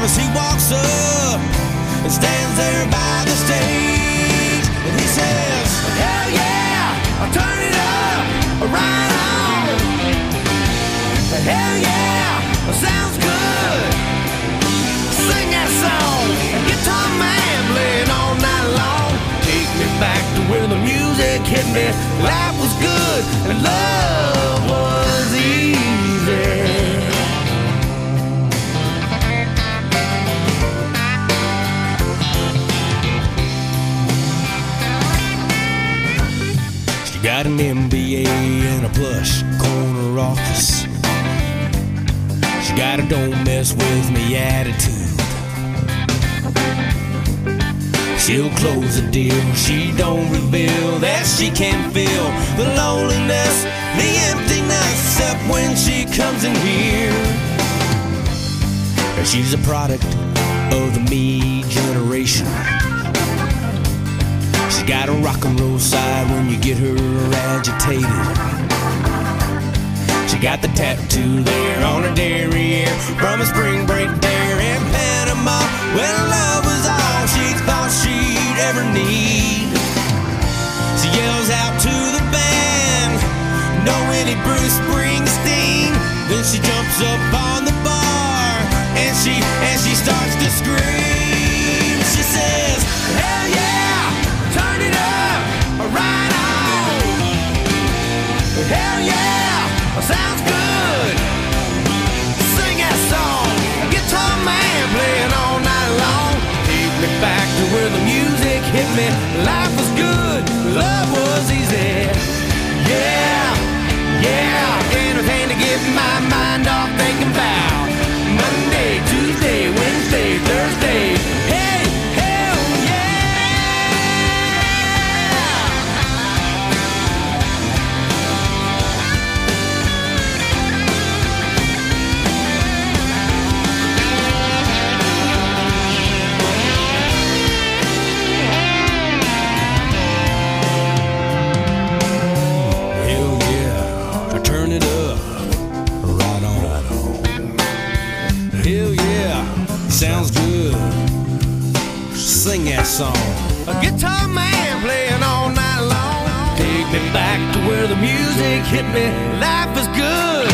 as he walks up and stands there by the stage, and he says, hell yeah, I'll turn it up, right on. Hell yeah, sounds good. Sing that song, guitar man playing all night long. Take me back to where the music hit me. Life was good and love was easy. She got an MBA and a plush corner office. She got a don't mess with me attitude. She'll close the deal, she don't reveal that she can feel the loneliness, the emptiness, except when she comes in here. And she's a product of the me generation. She's got a rock and roll side when you get her agitated. She got the tattoo there on her derriere from a spring break there in Panama, when love was all she thought she'd ever need. She yells out to the band, "No any Bruce Springsteen." Then she jumps up on the bar and she starts to scream. She says, hell yeah, turn it up, right on. Hell yeah, sounds good. Sing that song, guitar man playing all night long. Take me back to where the music hit me. Life was good, love was easy. Yeah, yeah, anything to get my mind off thinking about Monday, Tuesday, Wednesday, Thursday. Hey, hell sounds good. Sing that song. A guitar man playing all night long. Take me back to where the music hit me. Life is good.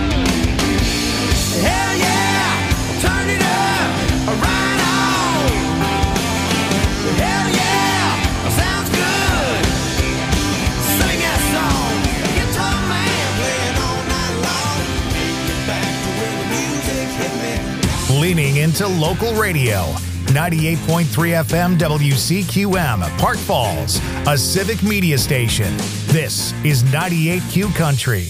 Hell yeah, turn it up, right on. Hell yeah, sounds good. Sing that song. A guitar man playing all night long. Take me back to where the music hit me. Leaning into local radio. 98.3 FM WCQM, Park Falls, a civic media station. This is 98Q Country.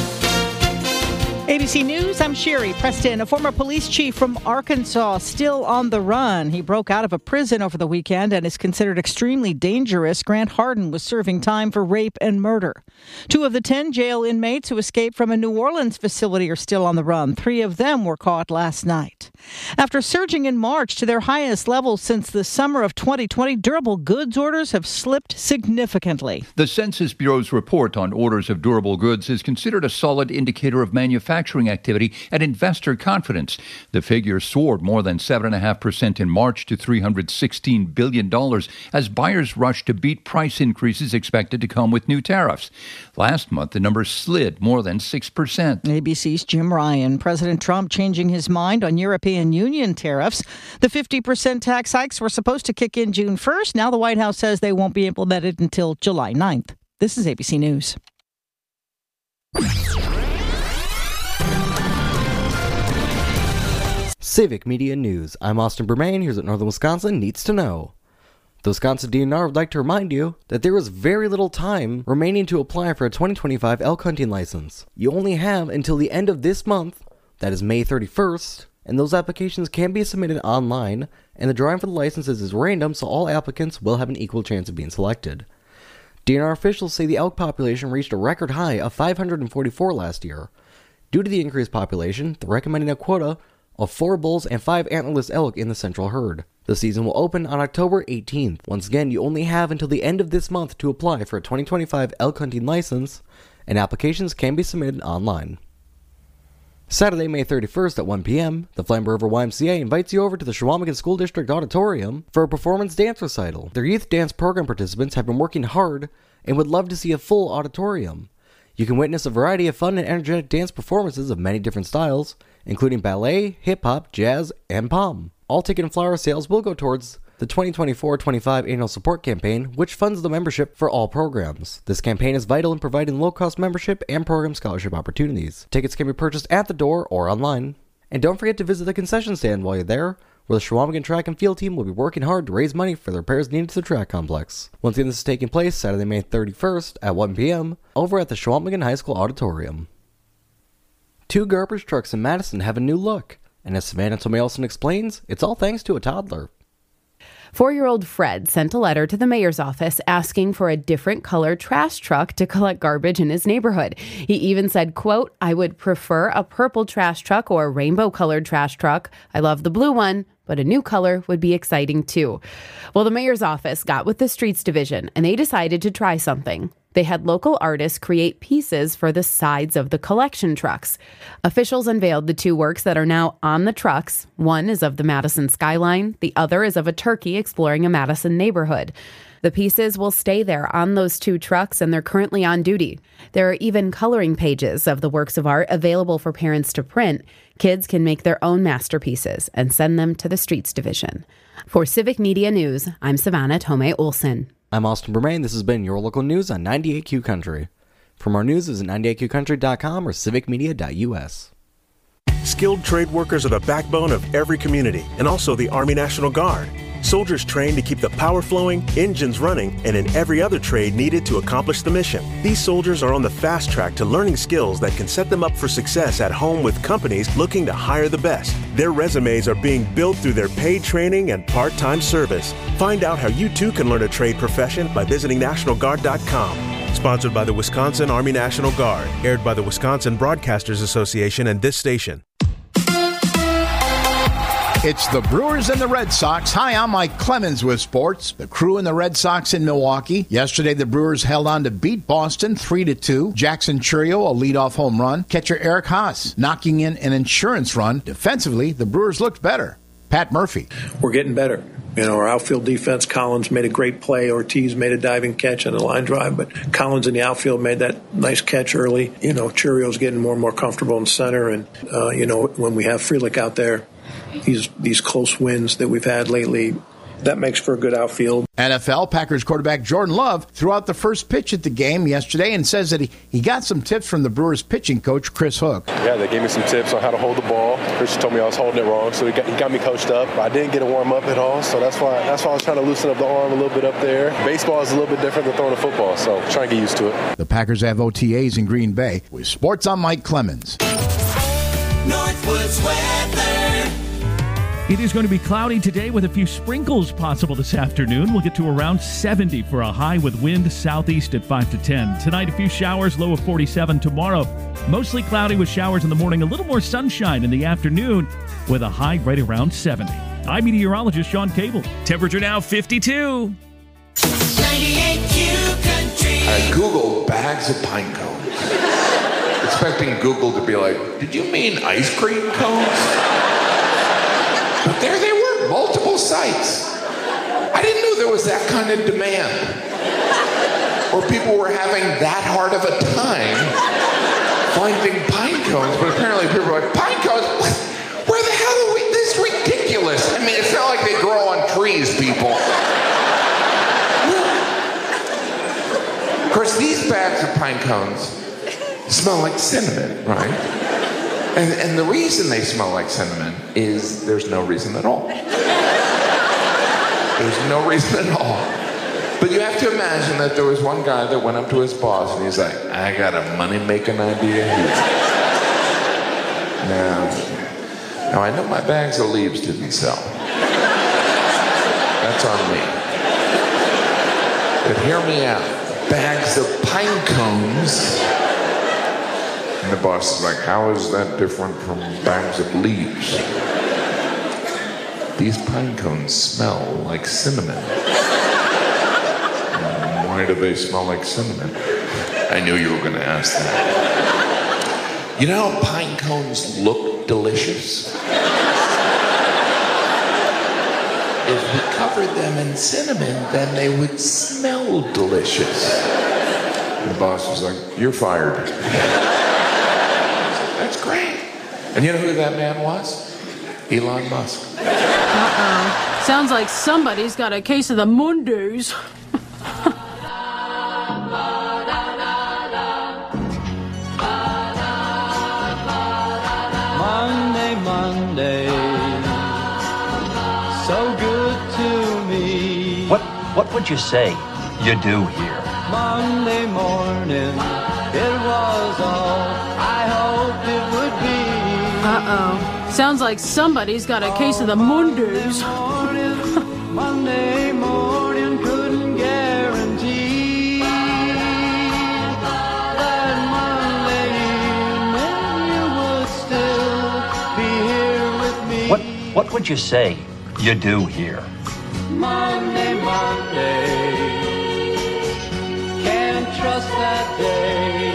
ABC News, I'm Sherry Preston. A former police chief from Arkansas still on the run. He broke out of a prison over the weekend and is considered extremely dangerous. Grant Hardin was serving time for rape and murder. 2 of the 10 jail inmates who escaped from a New Orleans facility are still on the run. 3 of them were caught last night. After surging in March to their highest levels since the summer of 2020, durable goods orders have slipped significantly. The Census Bureau's report on orders of durable goods is considered a solid indicator of manufacturing activity and investor confidence. The figure soared more than 7.5% in March to $316 billion as buyers rushed to beat price increases expected to come with new tariffs. Last month, the number slid more than 6%. ABC's Jim Ryan. President Trump changing his mind on European Union tariffs. The 50% tax hikes were supposed to kick in June 1st. Now the White House says they won't be implemented until July 9th. This is ABC News. Civic Media News. I'm Austin Bermain. Here's what Northern Wisconsin needs to know. The Wisconsin DNR would like to remind you that there is very little time remaining to apply for a 2025 elk hunting license. You only have until the end of this month, that is May 31st, and those applications can be submitted online, and the drawing for the licenses is random, so all applicants will have an equal chance of being selected. DNR officials say the elk population reached a record high of 544 last year. Due to the increased population, they're recommending a quota of 4 bulls and 5 antlerless elk in the central herd. The season will open on October 18th. Once again, you only have until the end of this month to apply for a 2025 elk hunting license, and applications can be submitted online. Saturday, May 31st at 1 p.m., the Flamborough River YMCA invites you over to the Chequamegon School District Auditorium for a performance dance recital. Their youth dance program participants have been working hard and would love to see a full auditorium. You can witness a variety of fun and energetic dance performances of many different styles, including ballet, hip-hop, jazz, and pom. All ticket and flower sales will go towards the 2024-25 annual support campaign, which funds the membership for all programs. This campaign is vital in providing low-cost membership and program scholarship opportunities. Tickets can be purchased at the door or online. And don't forget to visit the concession stand while you're there, where the Chequamegon track and field team will be working hard to raise money for the repairs needed to the track complex. Once again, this is taking place Saturday, May 31st at 1 p.m. over at the Chequamegon High School Auditorium. 2 garbage trucks in Madison have a new look, and as Savannah Tomelson explains, it's all thanks to a toddler. 4-year-old Fred sent a letter to the mayor's office asking for a different colored trash truck to collect garbage in his neighborhood. He even said, quote, "I would prefer a purple trash truck or a rainbow-colored trash truck. I love the blue one, but a new color would be exciting too." Well, the mayor's office got with the streets division, and they decided to try something. They had local artists create pieces for the sides of the collection trucks. Officials unveiled the 2 works that are now on the trucks. One is of the Madison skyline. The other is of a turkey exploring a Madison neighborhood. The pieces will stay there on those 2 trucks, and they're currently on duty. There are even coloring pages of the works of art available for parents to print. Kids can make their own masterpieces and send them to the Streets Division. For Civic Media News, I'm Savannah Tomei-Olson. I'm Austin Bermain. This has been your local news on 98Q Country. For more news, visit 98qcountry.com or civicmedia.us. Skilled trade workers are the backbone of every community and also the Army National Guard. Soldiers trained to keep the power flowing, engines running, and in every other trade needed to accomplish the mission. These soldiers are on the fast track to learning skills that can set them up for success at home with companies looking to hire the best. Their resumes are being built through their paid training and part-time service. Find out how you too can learn a trade profession by visiting NationalGuard.com. Sponsored by the Wisconsin Army National Guard. Aired by the Wisconsin Broadcasters Association and this station. It's the Brewers and the Red Sox. Hi, I'm Mike Clemens with sports. The Crew and the Red Sox in Milwaukee. Yesterday, the Brewers held on to beat Boston 3-2. Jackson Chourio, a leadoff home run. Catcher Eric Haas knocking in an insurance run. Defensively, the Brewers looked better. Pat Murphy. We're getting better. You know, our outfield defense, Collins made a great play. Ortiz made a diving catch on a line drive, but Collins in the outfield made that nice catch early. You know, Chourio's getting more and more comfortable in center, and, you know, when we have Frelick out there, these close wins that we've had lately, that makes for a good outfield. NFL Packers quarterback Jordan Love threw out the first pitch at the game yesterday and says that he got some tips from the Brewers pitching coach, Chris Hook. Yeah, they gave me some tips on how to hold the ball. Chris told me I was holding it wrong, so he got me coached up. I didn't get a warm up at all, so that's why I was trying to loosen up the arm a little bit up there. Baseball is a little bit different than throwing a football, so I'm trying to get used to it. The Packers have OTAs in Green Bay. With sports, I'm Mike Clemens. Northwoods weather. It is going to be cloudy today with a few sprinkles possible this afternoon. We'll get to around 70 for a high with wind southeast at 5 to 10. Tonight, a few showers, low of 47. Tomorrow, mostly cloudy with showers in the morning, a little more sunshine in the afternoon with a high right around 70. I'm meteorologist Sean Cable. Temperature now 52. 98Q Country. I Googled bags of pine cones, expecting Google to be like, "Did you mean ice cream cones?" But there they were, multiple sites. I didn't know there was that kind of demand, or people were having that hard of a time finding pine cones. But apparently people were like, "Pine cones? Where the hell are we? This is ridiculous." I mean, it's not like they grow on trees, people. Of course, these bags of pine cones smell like cinnamon, right? And the reason they smell like cinnamon is there's no reason at all. There's no reason at all. But you have to imagine that there was one guy that went up to his boss and he's like, "I got a money-making idea here. Now I know my bags of leaves didn't sell. That's on me. But hear me out. Bags of pine cones." And the boss is like, "How is that different from bags of leaves?" "These pine cones smell like cinnamon." "Why do they smell like cinnamon?" "I knew you were going to ask that." You know how pine cones look delicious? If we covered them in cinnamon, then they would smell delicious. And the boss was like, "You're fired." I was like, "That's great." And you know who that man was? Elon Musk. Uh-oh. Sounds like somebody's got a case of the Mondays. Monday, so good to me. What would you say you do here? Monday morning, it was all I hoped it would be. Uh-oh. Sounds like somebody's got a case of the Mondays. Monday morning, couldn't guarantee that Monday evening you would still be here with me. What would you say you do here? Monday, can't trust that day.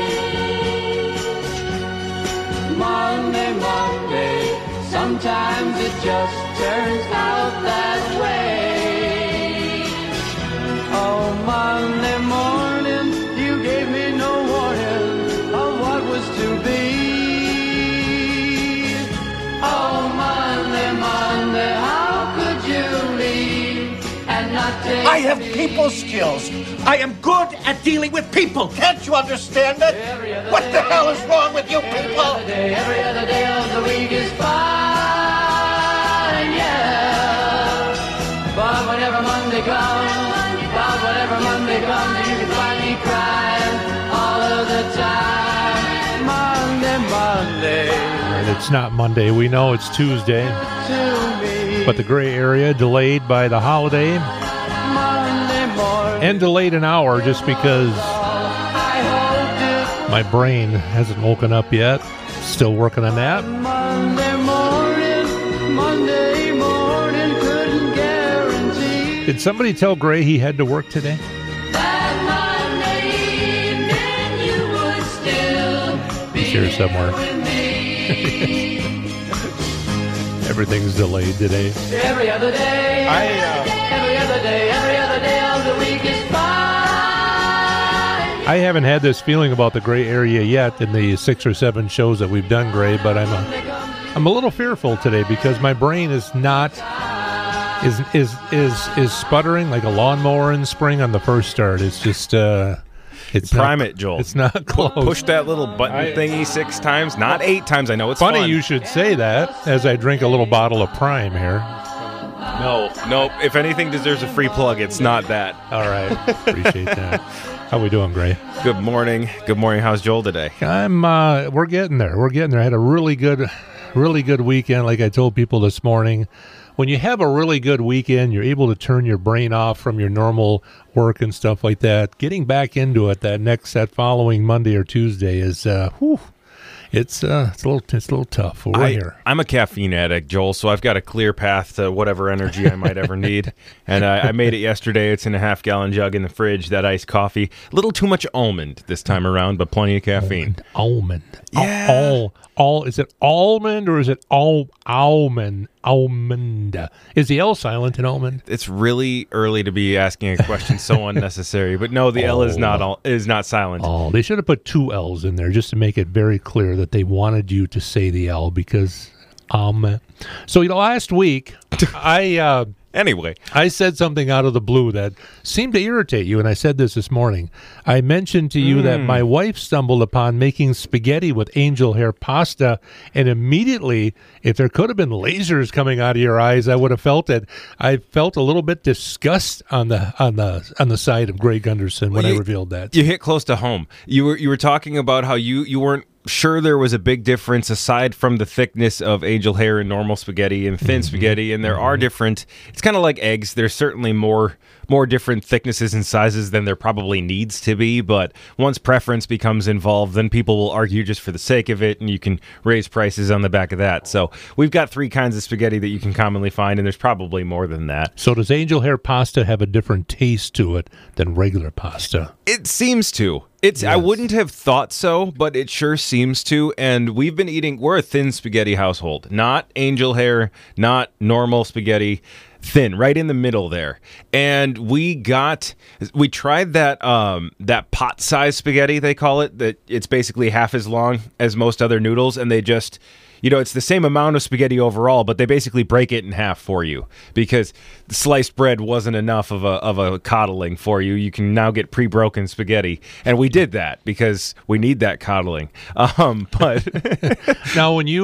Monday, sometimes it just turns out that way. Oh, Monday morning, you gave me no warning of what was to be. Oh, Monday, how could you leave and not take I have people skills. I am good at dealing with people. Can't you understand it? What the hell is wrong with you people? Every other day of the week is fine, yeah. But whenever Monday comes, you can find me crying all of the time. Monday. And it's not Monday. We know it's Tuesday. But the gray area delayed by the holiday. And delayed an hour just because my brain hasn't woken up yet. Still working on that. Monday morning, couldn't guarantee. Did somebody tell Gray he had to work today? That Monday evening you would still be He's here somewhere. with me. Everything's delayed today. Every other day, every other day of the week is fine. I haven't had this feeling about the gray area yet in the 6 or 7 shows that we've done, Gray, but I'm a little fearful today because my brain is not is sputtering like a lawnmower in spring on the first start. It's just it's prime not, it, Joel. It's not close. Push that little button thingy 6 times, not 8 times. I know it's funny fun. You should say that as I drink a little bottle of Prime here. No. If anything deserves a free plug, it's not that. All right, appreciate that. How we doing, Gray? Good morning. How's Joel today? We're getting there. I had a really good weekend. Like I told people this morning, when you have a really good weekend, you're able to turn your brain off from your normal work and stuff like that. Getting back into it that following Monday or Tuesday is it's a little tough. We're here. I'm a caffeine addict, Joel, so I've got a clear path to whatever energy I might ever need. And I made it yesterday. It's in a half-gallon jug in the fridge, that iced coffee. A little too much almond this time around, but plenty of caffeine. Almond. Yeah. Is it almond or is it almond? Almond. Is the L silent in almond? It's really early to be asking a question so unnecessary. But no, the L is not silent. Oh, they should have put 2 L's in there just to make it very clear that they wanted you to say the L because So last week Anyway, I said something out of the blue that seemed to irritate you, and I said this morning. I mentioned to you that my wife stumbled upon making spaghetti with angel hair pasta, and immediately, if there could have been lasers coming out of your eyes, I would have felt it. I felt a little bit disgust on the side of Gray Gunderson when I revealed that. You hit close to home. You were talking about how you weren't sure there was a big difference aside from the thickness of angel hair and normal spaghetti and thin spaghetti, and there are different. It's kind of like eggs. There's certainly more different thicknesses and sizes than there probably needs to be, but once preference becomes involved, then people will argue just for the sake of it, and you can raise prices on the back of that. So we've got 3 kinds of spaghetti that you can commonly find, and there's probably more than that. So does angel hair pasta have a different taste to it than regular pasta? It seems to. I wouldn't have thought so, but it sure seems to. And we're a thin spaghetti household. Not angel hair, not normal spaghetti. Thin, right in the middle there. And we tried that pot-sized spaghetti, they call it, that it's basically half as long as most other noodles, and they just... it's the same amount of spaghetti overall, but they basically break it in half for you because the sliced bread wasn't enough of a coddling for you. You can now get pre-broken spaghetti, and we did that because we need that coddling. But now, when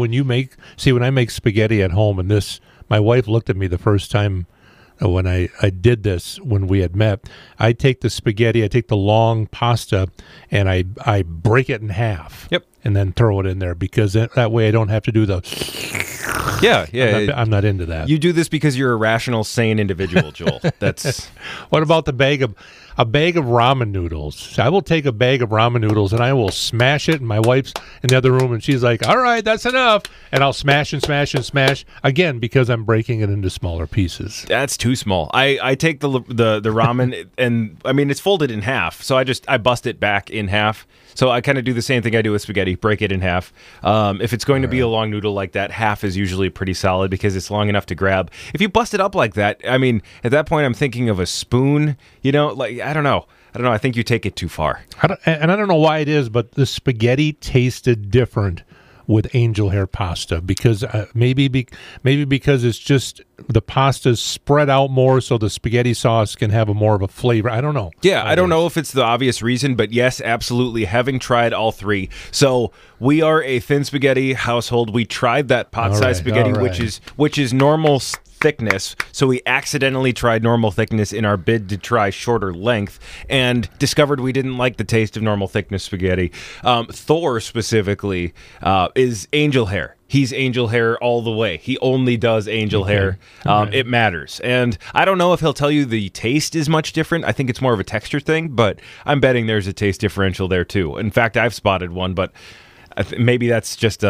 I make spaghetti at home, and this, my wife looked at me the first time when I did this when we had met. I take the spaghetti, I take the long pasta, and I break it in half. Yep. And then throw it in there because that way I don't have to do the... Yeah. I'm not into that. You do this because you're a rational, sane individual, Joel. That's... What about a bag of ramen noodles? I will take a bag of ramen noodles and I will smash it, and my wife's in the other room and she's like, all right, that's enough. And I'll smash and smash and smash, again, because I'm breaking it into smaller pieces. That's too small. I take the ramen and, I mean, it's folded in half, so I bust it back in half. So I kind of do the same thing I do with spaghetti, break it in half. If it's going to be a long noodle like that, half is usually pretty solid because it's long enough to grab. If you bust it up like that, I mean, at that point I'm thinking of a spoon, like, I don't know. I think you take it too far. I don't know why it is, but the spaghetti tasted different with angel hair pasta because maybe because it's just the pasta's spread out more so the spaghetti sauce can have more of a flavor. I don't know. Yeah, I don't know if it's the obvious reason, but yes, absolutely. Having tried all three. So we are a thin spaghetti household. We tried that pot-sized spaghetti, which is normal thickness, so we accidentally tried normal thickness in our bid to try shorter length and discovered we didn't like the taste of normal thickness spaghetti. Thor specifically is angel hair. He's angel hair all the way. He only does angel hair. It matters. And I don't know if he'll tell you the taste is much different. I think it's more of a texture thing, but I'm betting there's a taste differential there too. In fact, I've spotted one, but maybe that's just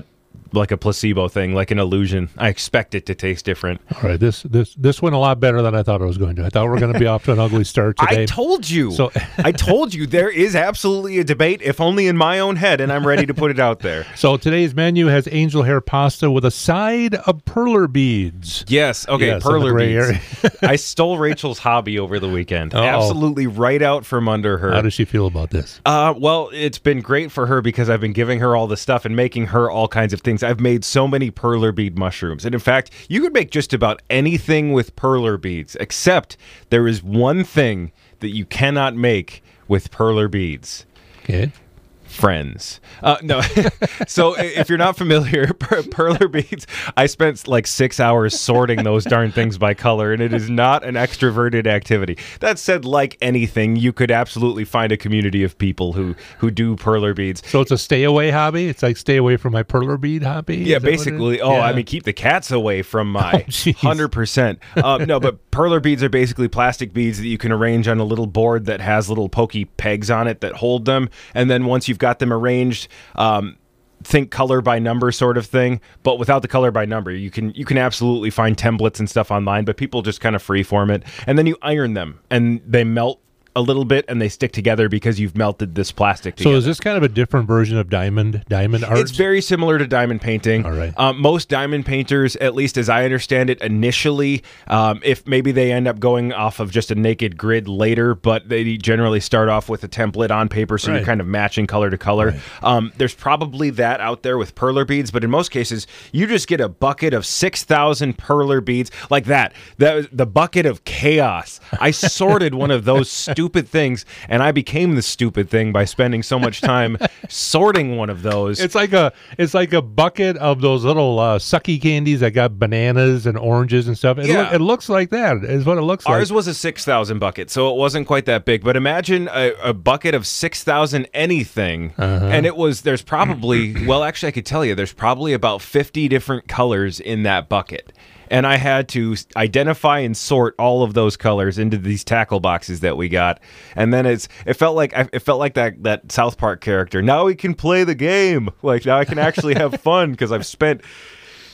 like a placebo thing, like an illusion. I expect it to taste different. All right, this went a lot better than I thought it was going to. I thought we were going to be off to an ugly start today. I told you. I told you there is absolutely a debate, if only in my own head, and I'm ready to put it out there. So today's menu has angel hair pasta with a side of perler beads. Yes, okay, yes, perler beads. I stole Rachel's hobby over the weekend. Absolutely right out from under her. How does she feel about this? Well, it's been great for her because I've been giving her all the stuff and making her all kinds of things. I've made so many perler bead mushrooms. And in fact, you could make just about anything with perler beads, except there is one thing that you cannot make with perler beads. Okay. Friends. No. So if you're not familiar, perler beads, I spent like 6 hours sorting those darn things by color, and it is not an extroverted activity. That said, like anything, you could absolutely find a community of people who do perler beads. So it's a stay away hobby? It's like stay away from my perler bead hobby? Yeah, basically. I mean, keep the cats away from my 100%. No, but perler beads are basically plastic beads that you can arrange on a little board that has little pokey pegs on it that hold them, and then once you've got them arranged, think color by number sort of thing, but without the color by number. You can absolutely find templates and stuff online, but people just kind of freeform it, and then you iron them, and they melt a little bit and they stick together because you've melted this plastic together. So is this kind of a different version of diamond art? It's very similar to diamond painting. All right. Most diamond painters, at least as I understand it initially, if maybe they end up going off of just a naked grid later, but they generally start off with a template on paper, so you're kind of matching color to color. Right. There's probably that out there with perler beads, but in most cases, you just get a bucket of 6,000 perler beads like that. The bucket of chaos. I sorted one of those stupid things, and I became the stupid thing by spending so much time sorting one of those. It's like a bucket of those little sucky candies that got bananas and oranges and stuff. It looks like that is what it looks like. Ours was a 6,000 bucket, so it wasn't quite that big. But imagine a bucket of 6,000 anything, and there's probably well, actually, I could tell you there's probably about 50 different colors in that bucket. And I had to identify and sort all of those colors into these tackle boxes that we got. And then it felt like that South Park character. Now we can play the game. Like, now I can actually have fun because I've spent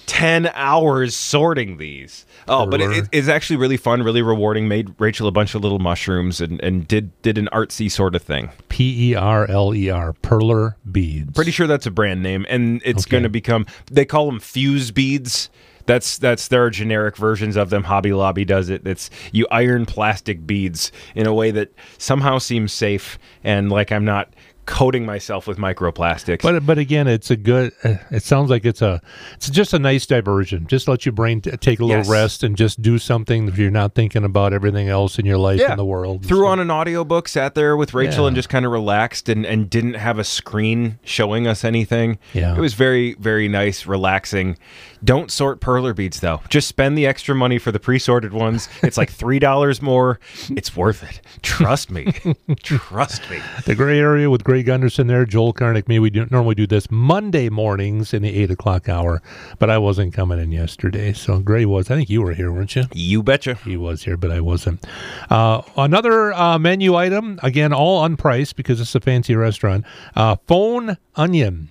10 hours sorting these. Oh, but it's actually really fun, really rewarding. Made Rachel a bunch of little mushrooms and did an artsy sort of thing. Perler, Perler beads. Pretty sure that's a brand name, and it's going to become, they call them fuse beads. That's there are generic versions of them. Hobby Lobby does it. You iron plastic beads in a way that somehow seems safe and like I'm not coating myself with microplastics. But again, it's a good. It sounds like it's just a nice diversion. Just let your brain take a little rest and just do something if you're not thinking about everything else in your life and the world. Threw on an audiobook, sat there with Rachel and just kind of relaxed and didn't have a screen showing us anything. Yeah. It was very, very nice, relaxing. Don't sort perler beads, though. Just spend the extra money for the pre-sorted ones. It's like $3 more. It's worth it. Trust me. Trust me. The Gray Area with Greg Gunderson there, Joel Karnick, me. We normally do this Monday mornings in the 8 o'clock hour, but I wasn't coming in yesterday, so Gray was. I think you were here, weren't you? You betcha. He was here, but I wasn't. Another menu item, again, all unpriced because it's a fancy restaurant. Phone onion.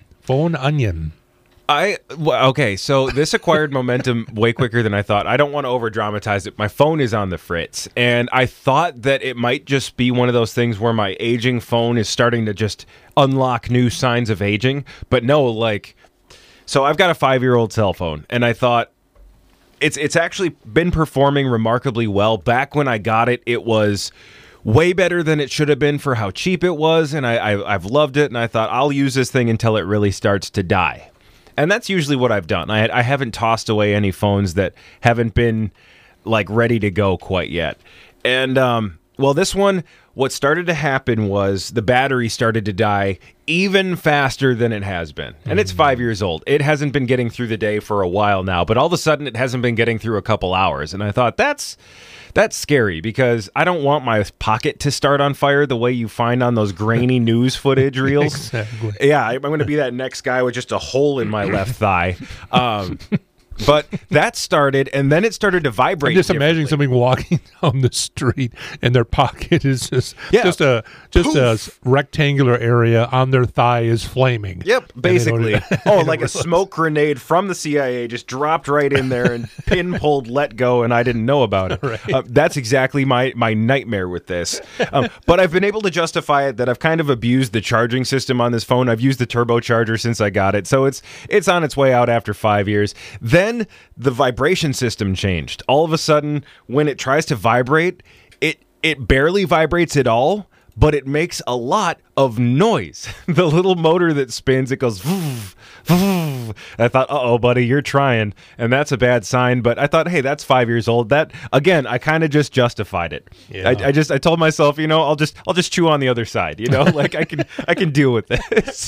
Okay, so this acquired momentum way quicker than I thought. I don't want to over-dramatize it. My phone is on the fritz, and I thought that it might just be one of those things where my aging phone is starting to just unlock new signs of aging. But no, so I've got a 5-year-old cell phone, and I thought it's actually been performing remarkably well. Back when I got it, it was way better than it should have been for how cheap it was, and I've loved it, and I thought I'll use this thing until it really starts to die. And that's usually what I've done. I haven't tossed away any phones that haven't been ready to go quite yet. And this one, what started to happen was the battery started to die even faster than it has been. And it's 5 years old. It hasn't been getting through the day for a while now, but all of a sudden it hasn't been getting through a couple hours. And I thought that's scary because I don't want my pocket to start on fire the way you find on those grainy news footage reels. Exactly. Yeah, I'm going to be that next guy with just a hole in my left thigh. But that started, and then it started to vibrate. I'm just imagining somebody walking down the street, and their pocket is just a rectangular area on their thigh is flaming. Yep, basically. Like a smoke grenade from the CIA just dropped right in there and pin pulled, let go, and I didn't know about it. Right. That's exactly my nightmare with this. But I've been able to justify it that I've kind of abused the charging system on this phone. I've used the turbocharger since I got it, so it's on its way out after 5 years. Then the vibration system changed. All of a sudden, when it tries to vibrate, it barely vibrates at all, but it makes a lot of noise. The little motor that spins, it goes voof, voof. I thought, uh-oh, buddy, you're trying. And that's a bad sign. But I thought, hey, that's 5 years old. That, again, I kind of just justified it. Yeah. I told myself, I'll just chew on the other side, I can deal with this.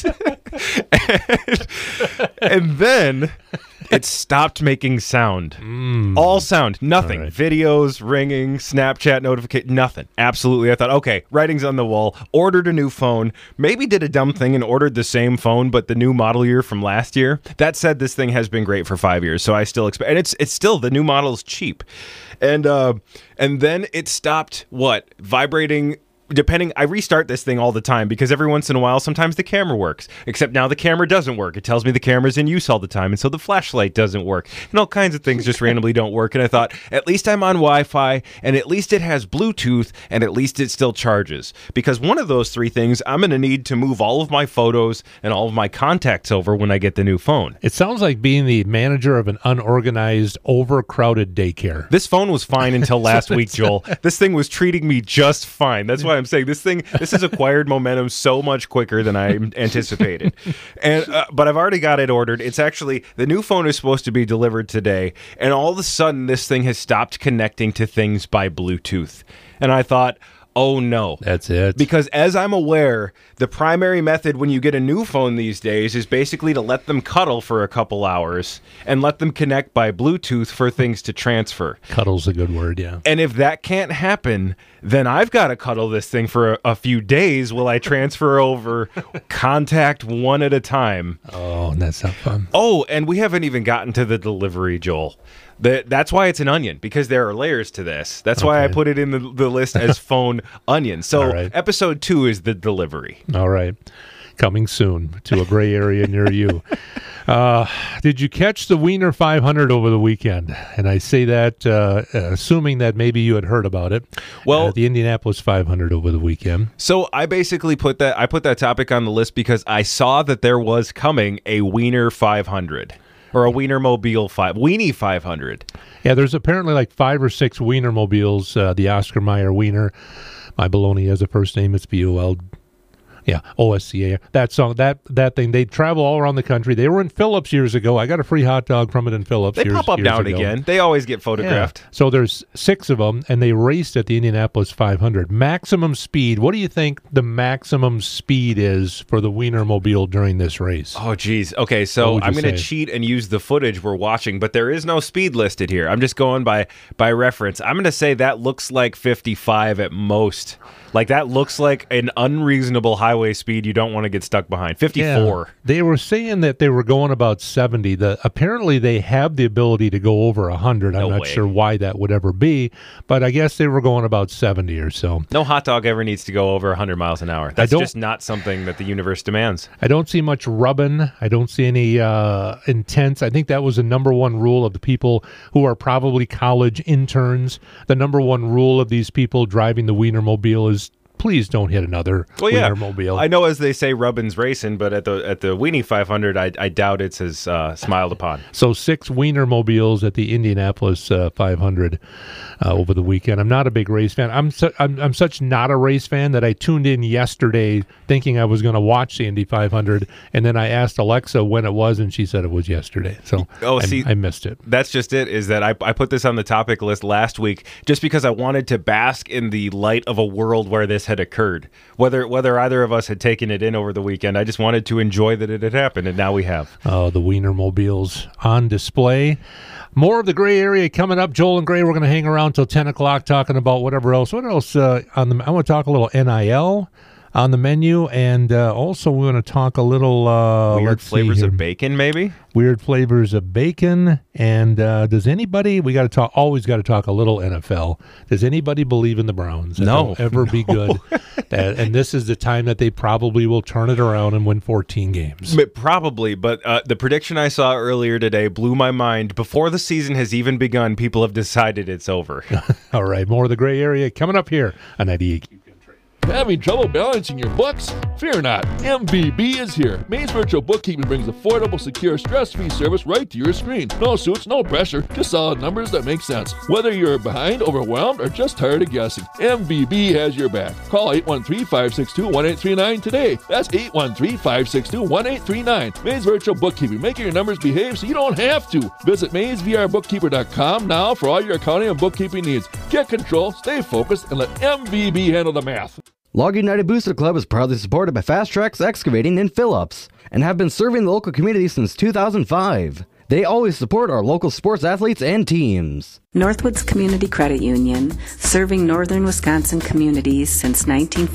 and then it stopped making sound. All sound. Nothing. All right. Videos, ringing, Snapchat notification, nothing. Absolutely. I thought, okay, writing's on the wall. Ordered a new phone. Maybe did a dumb thing and ordered the same phone, but the new model year from last year. That said, this thing has been great for 5 years, so I still expect. And it's still, the new model is cheap. And then it stopped, vibrating. I restart this thing all the time because every once in a while, sometimes the camera works. Except now the camera doesn't work. It tells me the camera's in use all the time, and so the flashlight doesn't work. And all kinds of things just randomly don't work. And I thought, at least I'm on Wi-Fi, and at least it has Bluetooth, and at least it still charges. Because one of those three things, I'm going to need to move all of my photos and all of my contacts over when I get the new phone. It sounds like being the manager of an unorganized, overcrowded daycare. This phone was fine until last week, Joel. This thing was treating me just fine. That's why I'm saying this has acquired momentum so much quicker than I anticipated. And but I've already got it ordered. It's actually, the new phone is supposed to be delivered today, and all of a sudden this thing has stopped connecting to things by Bluetooth. And I thought, oh no. That's it. Because as I'm aware, the primary method when you get a new phone these days is basically to let them cuddle for a couple hours and let them connect by Bluetooth for things to transfer. Cuddle's a good word, yeah. And if that can't happen, then I've got to cuddle this thing for a few days while I transfer over contact one at a time. Oh, that's not fun. Oh, and we haven't even gotten to the delivery, Joel. That's why it's an onion, because there are layers to this. That's why I put it in the list as phone onion. So episode 2 is the delivery. All right. Coming soon to a gray area near you. Did you catch the Wiener 500 over the weekend? And I say that assuming that maybe you had heard about it. Well, the Indianapolis 500 over the weekend. So I basically put that topic on the list because I saw that there was coming a Wiener 500 or a Wienermobile Weenie 500. Yeah, there's apparently like 5 or 6 Wienermobiles. The Oscar Mayer Wiener. My baloney has a first name. It's B-O-L. Yeah, OSCA. That song, that thing, they travel all around the country. They were in Phillips years ago. I got a free hot dog from it in Phillips. They pop up now and again. They always get photographed. Yeah. So there's 6 of them, and they raced at the Indianapolis 500. Maximum speed. What do you think the maximum speed is for the Wienermobile during this race? Oh, geez. Okay, so I'm going to cheat and use the footage we're watching, but there is no speed listed here. I'm just going by reference. I'm going to say that looks like 55 at most. Like, that looks like an unreasonable highway speed you don't want to get stuck behind. 54. Yeah. They were saying that they were going about 70. Apparently, they have the ability to go over 100. I'm not sure why that would ever be, but I guess they were going about 70 or so. No hot dog ever needs to go over 100 miles an hour. That's just not something that the universe demands. I don't see much rubbing. I don't see any intense. I think that was the number one rule of the people who are probably college interns. The number one rule of these people driving the Wienermobile is, please don't hit another Wienermobile. I know, as they say, rubbin's racing, but at the Weenie 500, I doubt it's as smiled upon. So 6 Wienermobiles at the Indianapolis 500 over the weekend. I'm not a big race fan. I'm such not a race fan that I tuned in yesterday thinking I was going to watch the Indy 500, and then I asked Alexa when it was, and she said it was yesterday. So I missed it. That's just it, is that I put this on the topic list last week just because I wanted to bask in the light of a world where this had occurred. Whether either of us had taken it in over the weekend, I just wanted to enjoy that it had happened, and now we have. Oh, the Wienermobiles on display. More of the gray area coming up. Joel and Gray, we're going to hang around till 10 o'clock talking about whatever else. What else? I want to talk a little NIL on the menu, and also we want to talk a little weird flavors of bacon, maybe. Weird flavors of bacon, and does anybody? We always got to talk a little NFL. Does anybody believe in the Browns? No, they'll ever be good. And this is the time that they probably will turn it around and win 14 games. Probably, but the prediction I saw earlier today blew my mind. Before the season has even begun, people have decided it's over. All right, more of the gray area coming up here on 98. Having trouble balancing your books? Fear not. MVB is here. Maine's Virtual Bookkeeping brings affordable, secure, stress-free service right to your screen. No suits, no pressure, just solid numbers that make sense. Whether you're behind, overwhelmed, or just tired of guessing, MVB has your back. Call 813-562-1839 today. That's 813-562-1839. Maine's Virtual Bookkeeping, making your numbers behave so you don't have to. Visit MainesVRBookkeeper.com now for all your accounting and bookkeeping needs. Get control, stay focused, and let MVB handle the math. Log United Booster Club is proudly supported by Fast Tracks Excavating in Phillips and have been serving the local community since 2005. They always support our local sports athletes and teams. Northwoods Community Credit Union, serving northern Wisconsin communities since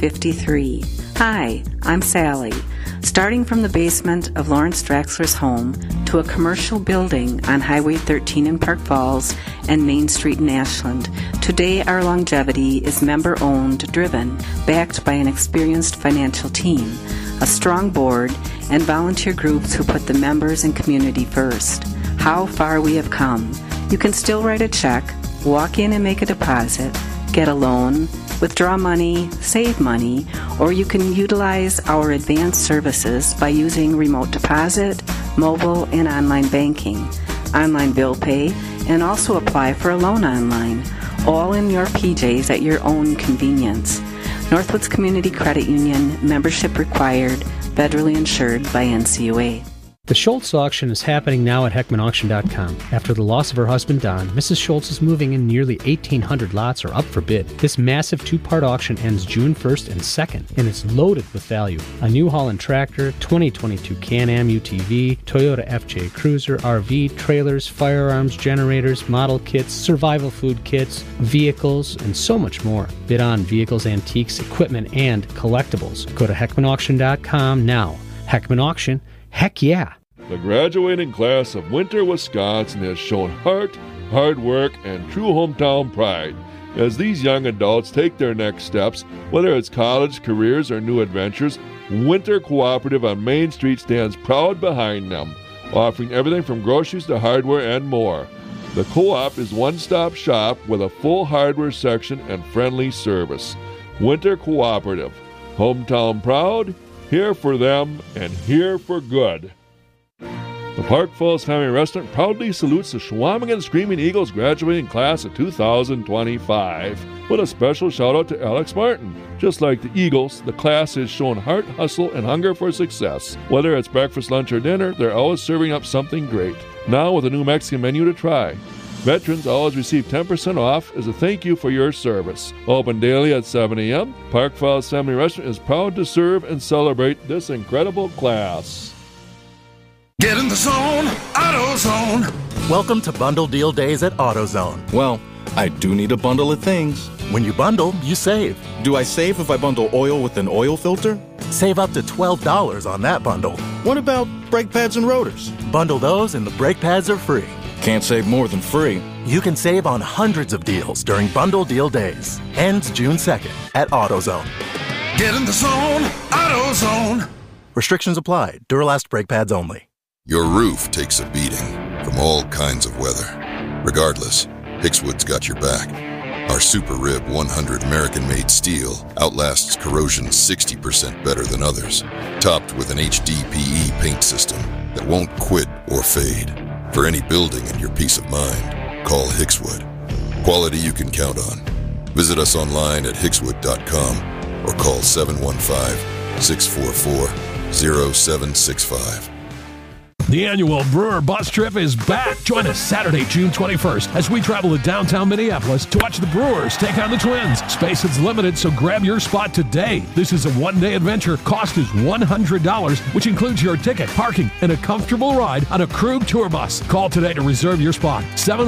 1953. Hi, I'm Sally. Starting from the basement of Lawrence Draxler's home to a commercial building on Highway 13 in Park Falls and Main Street in Ashland, today our longevity is member-owned, driven, backed by an experienced financial team, a strong board, and volunteer groups who put the members and community first. How far we have come. You can still write a check, walk in and make a deposit, get a loan, withdraw money, save money, or you can utilize our advanced services by using remote deposit, mobile, and online banking, online bill pay, and also apply for a loan online, all in your PJs at your own convenience. Northwoods Community Credit Union, membership required, federally insured by NCUA. The Schultz auction is happening now at HeckmanAuction.com. After the loss of her husband, Don, Mrs. Schultz is moving in. Nearly 1,800 lots are up for bid. This massive two-part auction ends June 1st and 2nd, and it's loaded with value. A New Holland tractor, 2022 Can-Am UTV, Toyota FJ Cruiser, RV, trailers, firearms, generators, model kits, survival food kits, vehicles, and so much more. Bid on vehicles, antiques, equipment, and collectibles. Go to HeckmanAuction.com now. Heckman Auction, heck yeah! The graduating class of Winter, Wisconsin has shown heart, hard work, and true hometown pride. As these young adults take their next steps, whether it's college, careers, or new adventures, Winter Cooperative on Main Street stands proud behind them. offering everything from groceries to hardware and more. The Co-op is one-stop shop with a full hardware section and friendly service. Winter Cooperative. Hometown proud, here for them, and here for good. The Park Falls Family Restaurant proudly salutes the Chequamegon Screaming Eagles graduating class of 2025 with a special shout-out to Alex Martin. Just like the Eagles, the class has shown heart, hustle, and hunger for success. Whether it's breakfast, lunch, or dinner, they're always serving up something great. Now with a new Mexican menu to try. Veterans always receive 10% off as a thank you for your service. Open daily at 7 a.m., Park Falls Family Restaurant is proud to serve and celebrate this incredible class. Get in the zone, AutoZone. Welcome to Bundle Deal Days at AutoZone. Well, I do need a bundle of things. When you bundle, you save. Do I save if I bundle oil with an oil filter? Save up to $12 on that bundle. What about brake pads and rotors? Bundle those and the brake pads are free. Can't save more than free. You can save on hundreds of deals during Bundle Deal Days. Ends June 2nd at AutoZone. Get in the zone, AutoZone. Restrictions apply. Duralast brake pads only. Your roof takes a beating from all kinds of weather. Regardless, Hickswood's got your back. Our Super Rib 100 American-made steel outlasts corrosion 60% better than others, topped with an HDPE paint system that won't quit or fade. For any building and your peace of mind, call Hickswood. Quality you can count on. Visit us online at hickswood.com or call 715-644-0765. The annual Brewer Bus Trip is back. Join us Saturday, June 21st, as we travel to downtown Minneapolis to watch the Brewers take on the Twins. Space is limited, so grab your spot today. This is a one-day adventure. Cost is $100, which includes your ticket, parking, and a comfortable ride on a Krug tour bus. Call today to reserve your spot.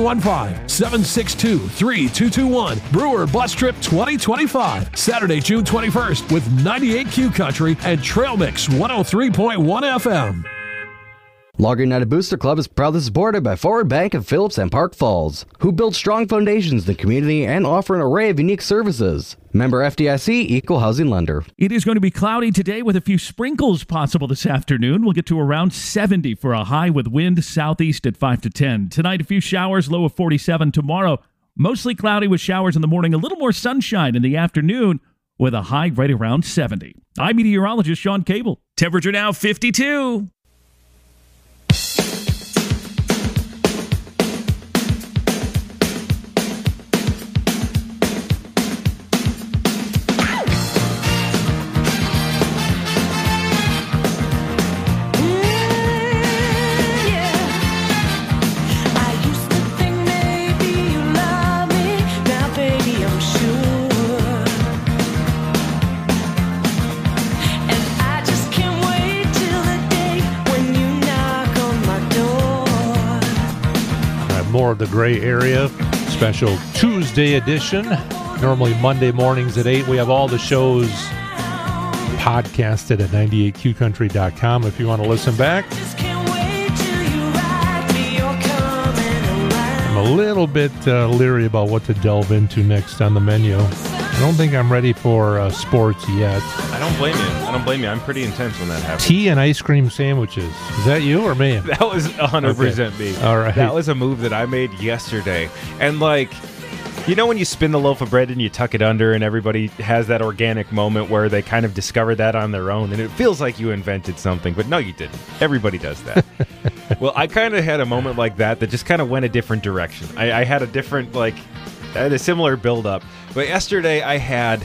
715-762-3221. Brewer Bus Trip 2025. Saturday, June 21st, with 98Q Country and Trail Mix 103.1 FM. Logger United Booster Club is proudly supported by Forward Bank of Phillips and Park Falls, who build strong foundations in the community and offer an array of unique services. Member FDIC, Equal Housing Lender. It is going to be cloudy today with a few sprinkles possible this afternoon. We'll get to around 70 for a high with wind southeast at 5 to 10. Tonight, a few showers, low of 47. Tomorrow, mostly cloudy with showers in the morning, a little more sunshine in the afternoon with a high right around 70. I'm meteorologist Sean Cable. Temperature now 52. More of the gray area, special Tuesday edition. Normally Monday mornings at 8. We have all the shows podcasted at 98qcountry.com if you want to listen back. I'm a little bit leery about what to delve into next on the menu. I don't think I'm ready for sports yet. I don't blame you. I'm pretty intense when that happens. Tea and ice cream sandwiches. Is that you or me? That was 100% me. All right. That was a move that I made yesterday. And like, you know when you spin the loaf of bread and you tuck it under and everybody has that organic moment where they kind of discover that on their own and it feels like you invented something, but no, you didn't. Everybody does that. Well, I kind of had a moment like that just kind of went a different direction. I had a different, I had a similar build-up. But yesterday I've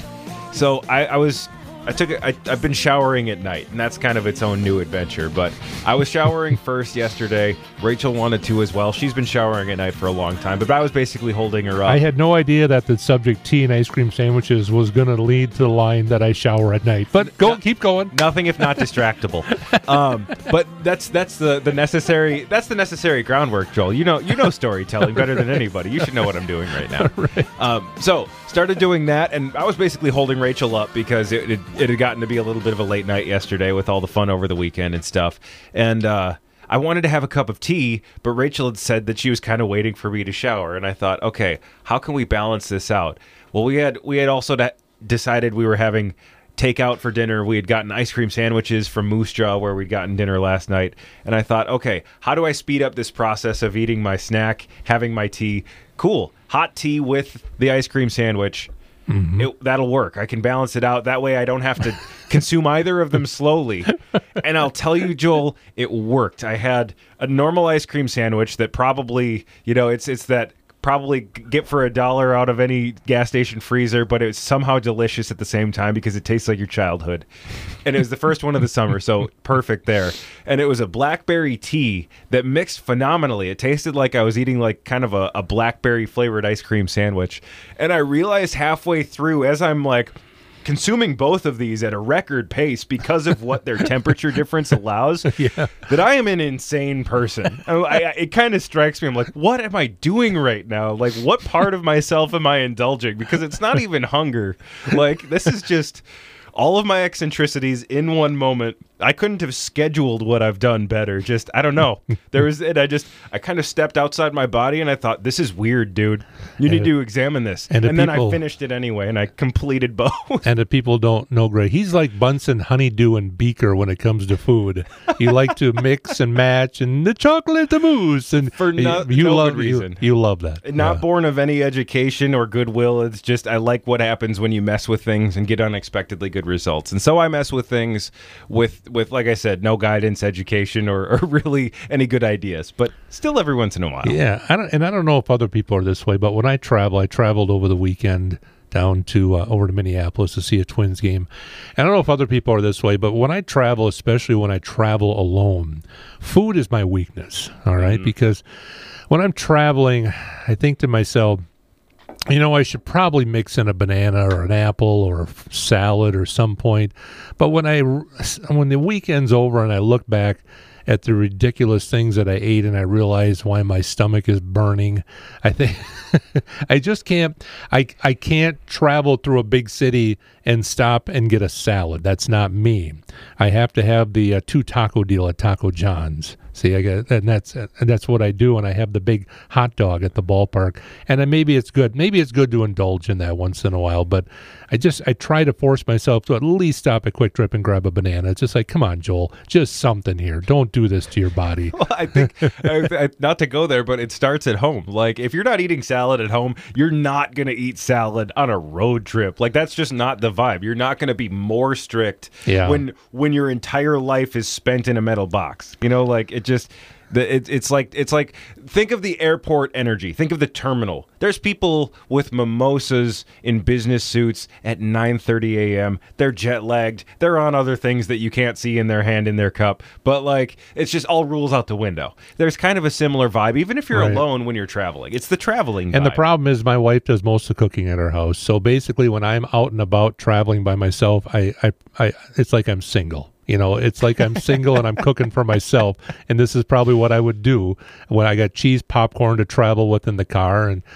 been showering at night, and that's kind of its own new adventure. But I was showering first yesterday. Rachel wanted to as well. She's been showering at night for a long time, but I was basically holding her up. I had no idea that the subject tea and ice cream sandwiches was going to lead to the line that I shower at night. But keep going. Nothing if not distractible. But that's the necessary groundwork, Joel. You know storytelling better than anybody. You should know what I'm doing right now. Right. So started doing that, and I was basically holding Rachel up because it had gotten to be a little bit of a late night yesterday with all the fun over the weekend and stuff. And I wanted to have a cup of tea, but Rachel had said that she was kind of waiting for me to shower. And I thought, okay, how can we balance this out? Well, we had also decided we were having take out for dinner. We had gotten ice cream sandwiches from Moose Jaw where we'd gotten dinner last night. And I thought, okay, how do I speed up this process of eating my snack, having my tea? Cool. Hot tea with the ice cream sandwich. That'll work. I can balance it out. That way I don't have to consume either of them slowly. And I'll tell you, Joel, it worked. I had a normal ice cream sandwich that probably, it's that probably get for $1 out of any gas station freezer, but it's somehow delicious at the same time because it tastes like your childhood. And it was the first one of the summer, so perfect there. And it was a blackberry tea that mixed phenomenally. It tasted like I was eating like kind of a blackberry flavored ice cream sandwich. And I realized halfway through, as I'm like consuming both of these at a record pace because of what their temperature difference allows, that I am an insane person. It kind of strikes me. I'm like, what am I doing right now? Like, what part of myself am I indulging? Because it's not even hunger. Like, this is just all of my eccentricities in one moment. I couldn't have scheduled what I've done better. Just, I don't know. I kind of stepped outside my body and I thought, this is weird, dude. You need to examine this. And then I finished it anyway and I completed both. And if people don't know Greg, he's like Bunsen, Honeydew, and Beaker when it comes to food. You like to mix and match and the chocolate, the mousse. And for no good reason. You love that. Not born of any education or goodwill. It's just, I like what happens when you mess with things and get unexpectedly good results. And so I mess with things with like I said, no guidance, education, or really any good ideas, but still every once in a while. Yeah, I don't know if other people are this way, but when I traveled over the weekend down to over to Minneapolis to see a Twins game. And I don't know if other people are this way, but when I travel, especially when I travel alone, food is my weakness, all right? Because when I'm traveling, I think to myself, I should probably mix in a banana or an apple or a salad or some point. But when the weekend's over and I look back at the ridiculous things that I ate and I realize why my stomach is burning, I think I just can't. I can't travel through a big city and stop and get a salad. That's not me. I have to have the 2-taco deal at Taco John's. See, and that's what I do, and I have the big hot dog at the ballpark. And then maybe it's good. Maybe it's good to indulge in that once in a while. But I try to force myself to at least stop at Quick Trip and grab a banana. It's just like, come on, Joel, just something here. Don't do this to your body. Well, I think not to go there, but it starts at home. Like if you're not eating salad at home, you're not going to eat salad on a road trip. Like that's just not the vibe. You're not going to be more strict when your entire life is spent in a metal box. Like it just it's like think of the airport energy. Think of the terminal. There's people with mimosas in business suits at 9:30 a.m. They're jet lagged. They're on other things that you can't see in their hand in their cup. But like it's just all rules out the window. There's kind of a similar vibe, even if you're alone when you're traveling. It's the traveling vibe. And the problem is my wife does most of the cooking at her house. So basically when I'm out and about traveling by myself, I it's like I'm single. It's like I'm single and I'm cooking for myself. And this is probably what I would do when I got cheese popcorn to travel with in the car. And,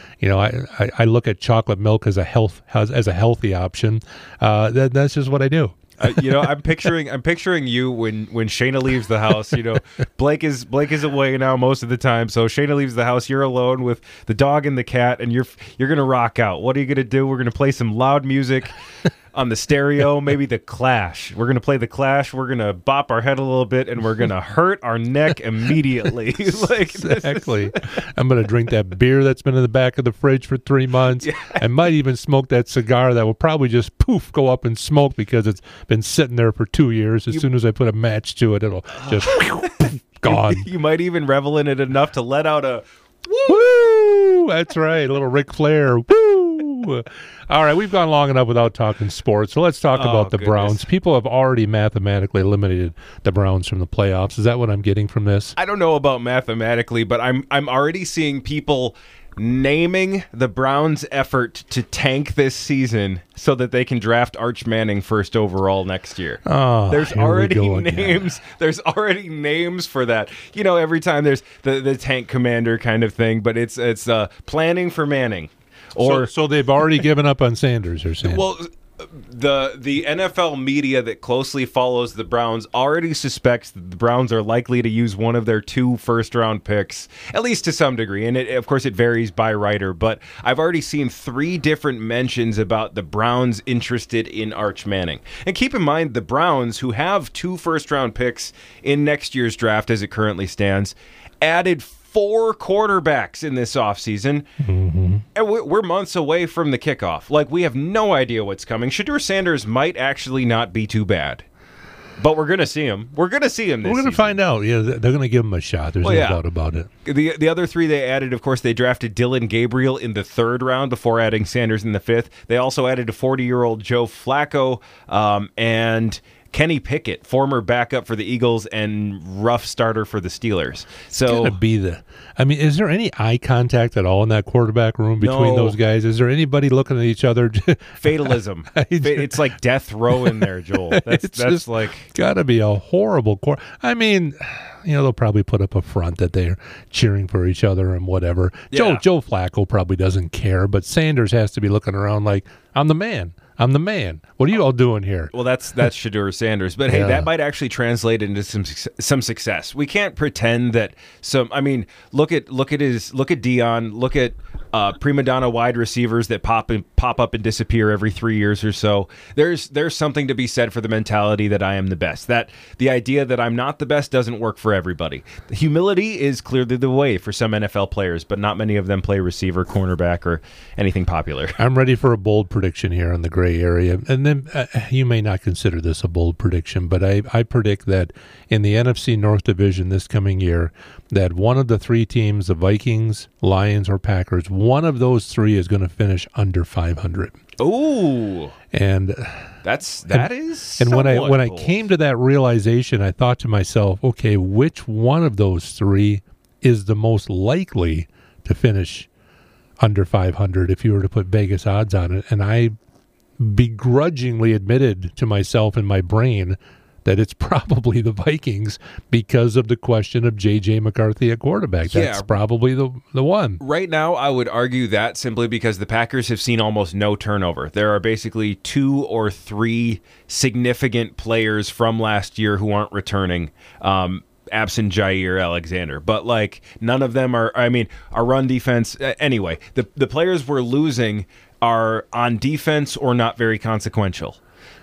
I look at chocolate milk as a healthy option. That's just what I do. I'm picturing you when Shayna leaves the house. Blake is away now most of the time, so Shayna leaves the house. You're alone with the dog and the cat, and you're gonna rock out. What are you gonna do? We're gonna play some loud music on the stereo, maybe the Clash. We're gonna play the Clash. We're gonna bop our head a little bit, and we're gonna hurt our neck immediately. Exactly. I'm gonna drink that beer that's been in the back of the fridge for 3 months. Yeah. I might even smoke that cigar that will probably just go up in smoke because it's been sitting there for 2 years. As soon as I put a match to it, it'll just gone. You might even revel in it enough to let out a woo! That's right, a little Ric Flair. Woo! All right, we've gone long enough without talking sports, so let's talk about the Browns. People have already mathematically eliminated the Browns from the playoffs. Is that what I'm getting from this? I don't know about mathematically, but I'm already seeing people naming the Browns' effort to tank this season so that they can draft Arch Manning first overall next year. There's already names. There's already names for that. Every time there's the tank commander kind of thing, but it's planning for Manning. So they've already given up on Sanders, you're saying? Well, the NFL media that closely follows the Browns already suspects that the Browns are likely to use one of their 2 first-round picks, at least to some degree. And of course, it varies by writer. But I've already seen 3 different mentions about the Browns interested in Arch Manning. And keep in mind, the Browns, who have 2 first-round picks in next year's draft as it currently stands, added 4 quarterbacks in this offseason. Mm-hmm. And we're months away from the kickoff. Like, we have no idea what's coming. Shedeur Sanders might actually not be too bad. But we're going to see him. We're going to see him this We're going to find out. Yeah, they're going to give him a shot. There's no doubt about it. The other 3 they added, of course, they drafted Dylan Gabriel in the 3rd round before adding Sanders in the 5th. They also added a 40-year-old Joe Flacco and Kenny Pickett, former backup for the Eagles and rough starter for the Steelers. So it's gonna be is there any eye contact at all in that quarterback room between those guys? Is there anybody looking at each other? Fatalism. It's like death row in there, Joel. That's like gotta be a horrible they'll probably put up a front that they're cheering for each other and whatever. Yeah. Joe Flacco probably doesn't care, but Sanders has to be looking around like, I'm the man. What are you all doing here? Well, that's Shedeur Sanders. But, hey, that might actually translate into some success. We can't pretend that look at Dion, look at prima donna wide receivers that pop up and disappear every 3 years or so. There's something to be said for the mentality that I am the best. That the idea that I'm not the best doesn't work for everybody. Humility is clearly the way for some NFL players, but not many of them play receiver, cornerback, or anything popular. I'm ready for a bold prediction here in the gray area. And then you may not consider this a bold prediction, but I predict that in the NFC North Division this coming year, that one of the 3 teams, the Vikings, Lions, or Packers, one of those 3 is going to finish under 500. Ooh. And that is And when I came to that realization, I thought to myself, okay, which one of those 3 is the most likely to finish under 500 if you were to put Vegas odds on it? And I begrudgingly admitted to myself in my brain that it's probably the Vikings because of the question of J.J. McCarthy at quarterback. That's probably the one. Right now, I would argue that simply because the Packers have seen almost no turnover. There are basically 2 or 3 significant players from last year who aren't returning, absent Jair Alexander. But, none of them are, our run defense, anyway, the players we're losing are on defense or not very consequential.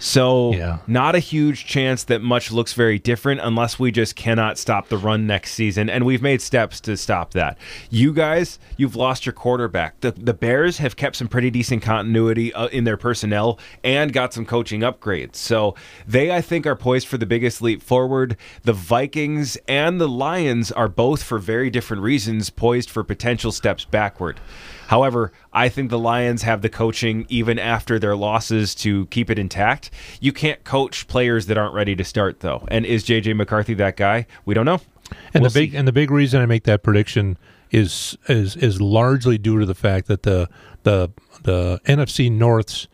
So not a huge chance that much looks very different unless we just cannot stop the run next season, and we've made steps to stop that. You guys, you've lost your quarterback. The Bears have kept some pretty decent continuity in their personnel and got some coaching upgrades. So they, I think, are poised for the biggest leap forward. The Vikings and the Lions are both, for very different reasons, poised for potential steps backward. However, I think the Lions have the coaching, even after their losses, to keep it intact. You can't coach players that aren't ready to start, though. And is J.J. McCarthy that guy? We don't know. And the big reason I make that prediction is largely due to the fact that the NFC North's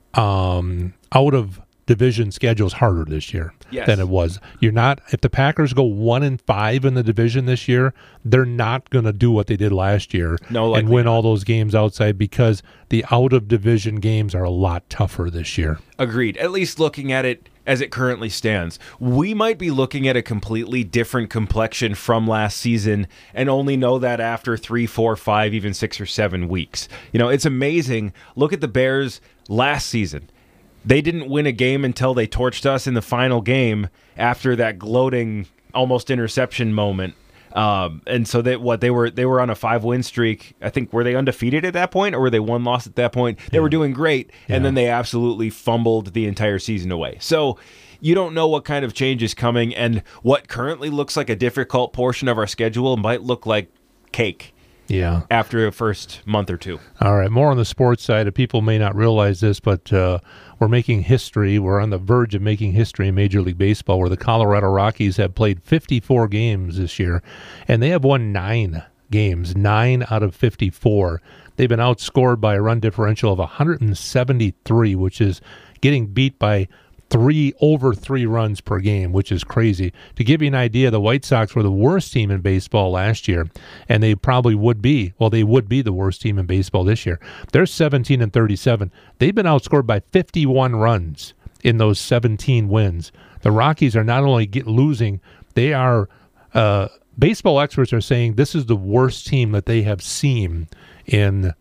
out of division schedule is harder this year than it was. If the Packers go 1-5 in the division this year, they're not going to do what they did last year and win all those games outside, because the out of division games are a lot tougher this year. Agreed. At least looking at it as it currently stands, we might be looking at a completely different complexion from last season and only know that after 3, 4, 5, even 6 or 7 weeks. It's amazing. Look at the Bears last season. They didn't win a game until they torched us in the final game after that gloating almost interception moment. And so they were on a 5-win streak. I think, were they undefeated at that point, or were they 1-loss at that point? They were doing great, and then they absolutely fumbled the entire season away. So you don't know what kind of change is coming, and what currently looks like a difficult portion of our schedule might look like cake. Yeah. After the first month or 2. All right. More on the sports side. People may not realize this, but we're making history. We're on the verge of making history in Major League Baseball, where the Colorado Rockies have played 54 games this year, and they have won 9 games, 9 out of 54. They've been outscored by a run differential of 173, which is getting beat by over 3 runs per game, which is crazy. To give you an idea, the White Sox were the worst team in baseball last year, and they probably would be. Well, they would be the worst team in baseball this year. They're 17-37. They've been outscored by 51 runs in those 17 wins. The Rockies are not only losing, they are baseball experts are saying this is the worst team that they have seen in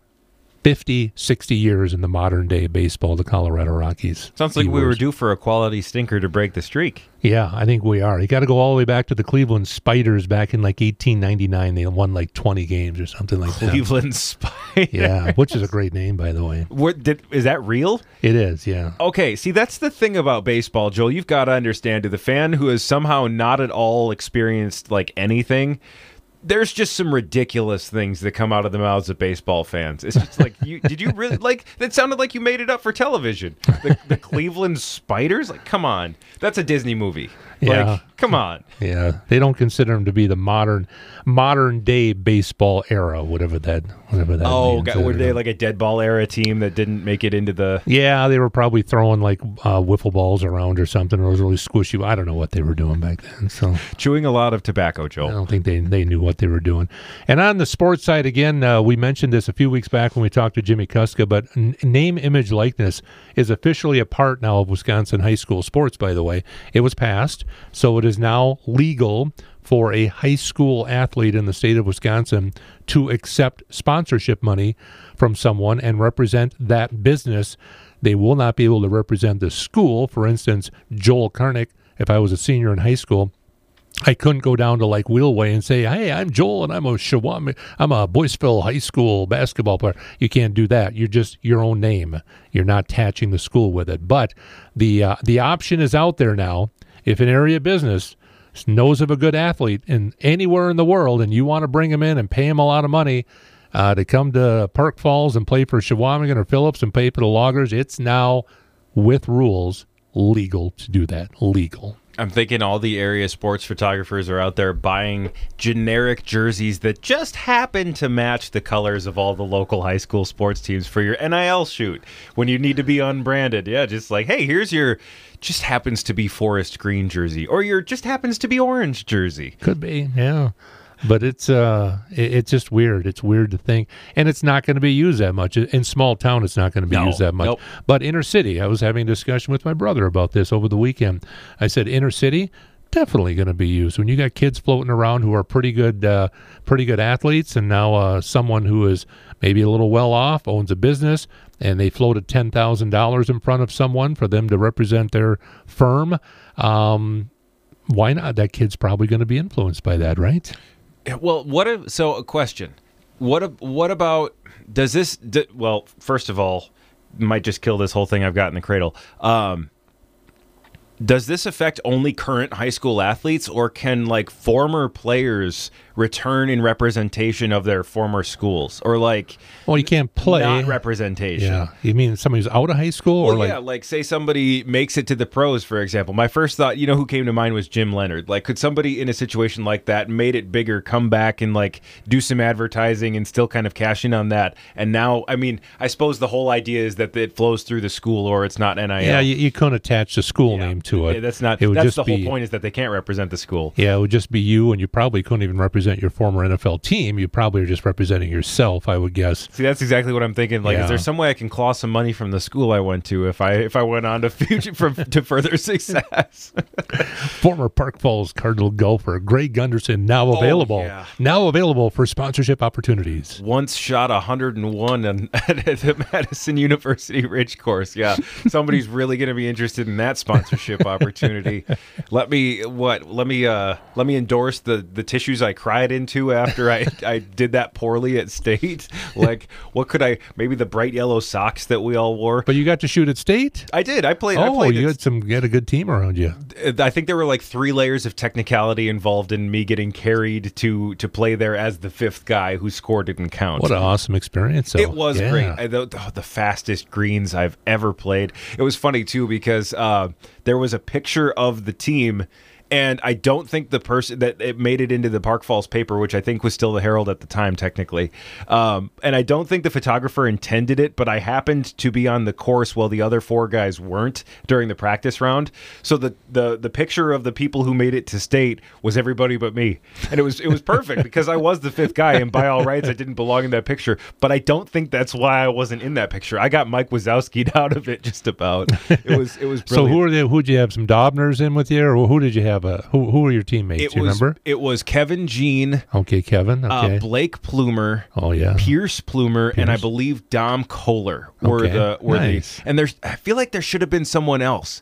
50, 60 years in the modern day baseball, the Colorado Rockies. Sounds like we were due for a quality stinker to break the streak. Yeah, I think we are. You got to go all the way back to the Cleveland Spiders back in like 1899. They won like 20 games or something like that. Cleveland Spiders. Yeah, which is a great name, by the way. Is that real? It is, yeah. Okay, see, that's the thing about baseball, Joel. You've got to understand, to the fan who has somehow not at all experienced like anything, there's just some ridiculous things that come out of the mouths of baseball fans. It's just like, did you really, like, that sounded like you made it up for television. The Cleveland Spiders? Like, come on. That's a Disney movie. Yeah. Like, come on. Yeah. They don't consider them to be the modern day baseball era, whatever that means. Were they like a dead ball era team that didn't make it into the... Yeah, they were probably throwing like wiffle balls around or something. It was really squishy. I don't know what they were doing back then. So chewing a lot of tobacco, Joel. I don't think they knew what they were doing. And on the sports side, again, we mentioned this a few weeks back when we talked to Jimmy Kuska, but name, image, likeness is officially a part now of Wisconsin high school sports, by the way. It was passed, so it is now legal for a high school athlete in the state of Wisconsin to accept sponsorship money from someone and represent that business. They will not be able to represent the school. For instance, Joel Karnick, if I was a senior in high school, I couldn't go down to like Wheelway and say, hey, I'm Joel and I'm a Boyceville High School basketball player. You can't do that. You're just your own name. You're not attaching the school with it. But the option is out there now. If an area business knows of a good athlete in anywhere in the world and you want to bring him in and pay him a lot of money to come to Park Falls and play for Shawamigan or Phillips and pay for the Loggers, it's now, with rules, legal to do that. Legal. I'm thinking all the area sports photographers are out there buying generic jerseys that just happen to match the colors of all the local high school sports teams for your NIL shoot when you need to be unbranded. Yeah, just like, hey, here's your just happens to be forest green jersey or your just happens to be orange jersey. Could be, yeah. But it's just weird. It's weird to think. And it's not going to be used that much. In small town, it's not going to be used that much. Nope. But inner city, I was having a discussion with my brother about this over the weekend. I said, inner city, definitely going to be used. When you got kids floating around who are pretty good athletes, and now someone who is maybe a little well off, owns a business, and they floated $10,000 in front of someone for them to represent their firm, why not? That kid's probably going to be influenced by that, right? Well, a question. What about, does this, well, first of all, might just kill this whole thing I've got in the cradle. Does this affect only current high school athletes, or can like former players return in representation of their former schools, or like, well, you can't play not representation? Yeah, you mean somebody who's out of high school, or like say somebody makes it to the pros, for example. My first thought, who came to mind was Jim Leonard. Like, could somebody in a situation like that made it bigger come back and like do some advertising and still kind of cash in on that? And now, I mean, I suppose the whole idea is that it flows through the school, or it's not NIL. Yeah, you couldn't attach the school name to it. That's not. That's the whole point, is that they can't represent the school. Yeah, it would just be you, and you probably couldn't even represent your former NFL team. You probably are just representing yourself, I would guess. See, that's exactly what I'm thinking. Like, is there some way I can claw some money from the school I went to if I went on to to further success? Former Park Falls Cardinal golfer Greg Gunderson now available for sponsorship opportunities. Once shot 101 at the Madison University Ridge course. Yeah, somebody's really going to be interested in that sponsorship opportunity. Let me endorse the tissues I cried into after I did that poorly at state. Like, what could maybe the bright yellow socks that we all wore. But you got to shoot at state? I did. I played. You had a good team around you. I think there were like 3 layers of technicality involved in me getting carried to play there as the 5th guy who score didn't count. What an awesome experience. Though. It was great. The fastest greens I've ever played. It was funny too because there was a picture of the team, And I don't think the person that it made it into the Park Falls paper, which I think was still the Herald at the time, technically. And I don't think the photographer intended it, but I happened to be on the course while the other 4 guys weren't during the practice round. So the picture of the people who made it to state was everybody but me. And it was perfect because I was the 5th guy, and by all rights, I didn't belong in that picture. But I don't think that's why I wasn't in that picture. I got Mike Wazowski'd out of it just about. It was brilliant. So who'd you have? Some Dobners in with you, or who did you have? Who were your teammates? You remember? It was Kevin Jean. Okay, Kevin. Okay. Blake Plumer. Oh yeah. Pierce Plumer, and I believe Dom Kohler were nice. And I feel like there should have been someone else.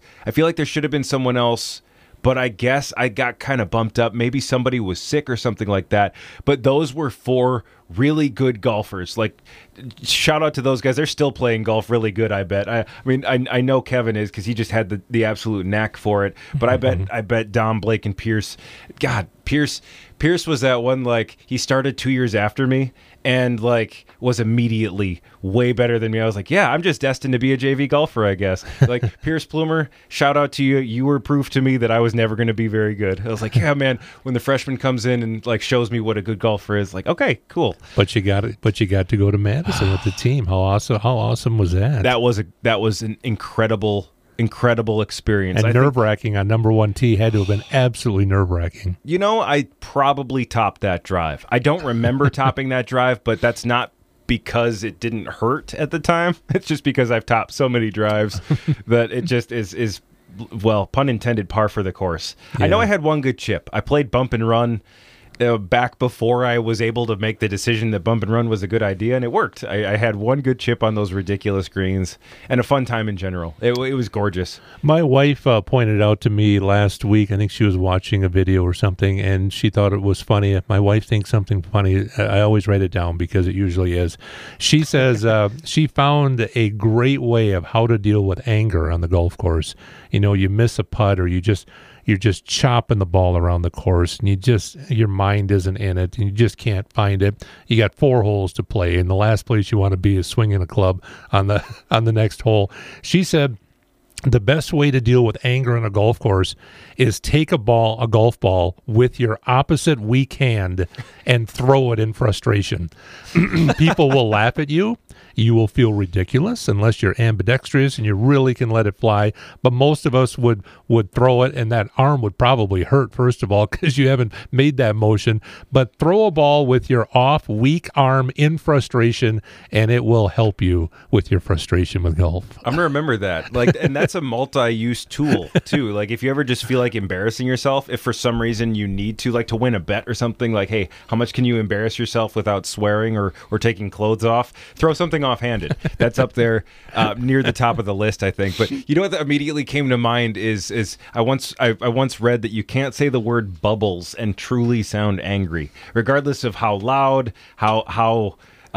But I guess I got kind of bumped up. Maybe somebody was sick or something like that. But those were 4 really good golfers. Like, shout out to those guys. They're still playing golf really good, I bet. I mean, I know Kevin is because he just had the absolute knack for it. But I bet Dom, Blake, and Pierce. God, Pierce was that one, like, he started 2 years after me and, like, was immediately way better than me. I was like, yeah, I'm just destined to be a JV golfer, I guess. Like, Pierce Plumer, shout out to you. You were proof to me that I was never going to be very good. I was like, yeah, man, when the freshman comes in and, like, shows me what a good golfer is, like, okay, cool. But you got to go to Madison with the team. How awesome was that? That was an incredible experience. And nerve-wracking on number 1 tee. Had to have been absolutely nerve-wracking. You know, I probably topped that drive. I don't remember topping that drive, but that's not because it didn't hurt at the time. It's just because I've topped so many drives that it just is well, pun intended, par for the course. Yeah. I know I had one good chip. I played bump and run back before I was able to make the decision that bump and run was a good idea, and it worked. I had one good chip on those ridiculous greens and a fun time in general. It was gorgeous. My wife pointed out to me last week, I think she was watching a video or something, and she thought it was funny. If my wife thinks something funny, I always write it down because it usually is. She says she found a great way of how to deal with anger on the golf course. You know, you miss a putt or you're just chopping the ball around the course and your mind isn't in it and you just can't find it. You got 4 holes to play and the last place you want to be is swinging a club on the next hole. She said the best way to deal with anger on a golf course is take a golf ball with your opposite weak hand and throw it in frustration. People will laugh at you. You will feel ridiculous unless you're ambidextrous and you really can let it fly. But most of us would throw it, and that arm would probably hurt, first of all, because you haven't made that motion. But throw a ball with your off, weak arm in frustration, and it will help you with your frustration with golf. I'm going to remember that. And that's a multi-use tool, too. Like, if you ever just feel like embarrassing yourself, if for some reason you need to, like, to win a bet or something, like, hey, how much can you embarrass yourself without swearing or taking clothes off? Throw something offhanded. That's up there near the top of the list, I think. But you know what that immediately came to mind is I once read that you can't say the word bubbles and truly sound angry, regardless of how loud, how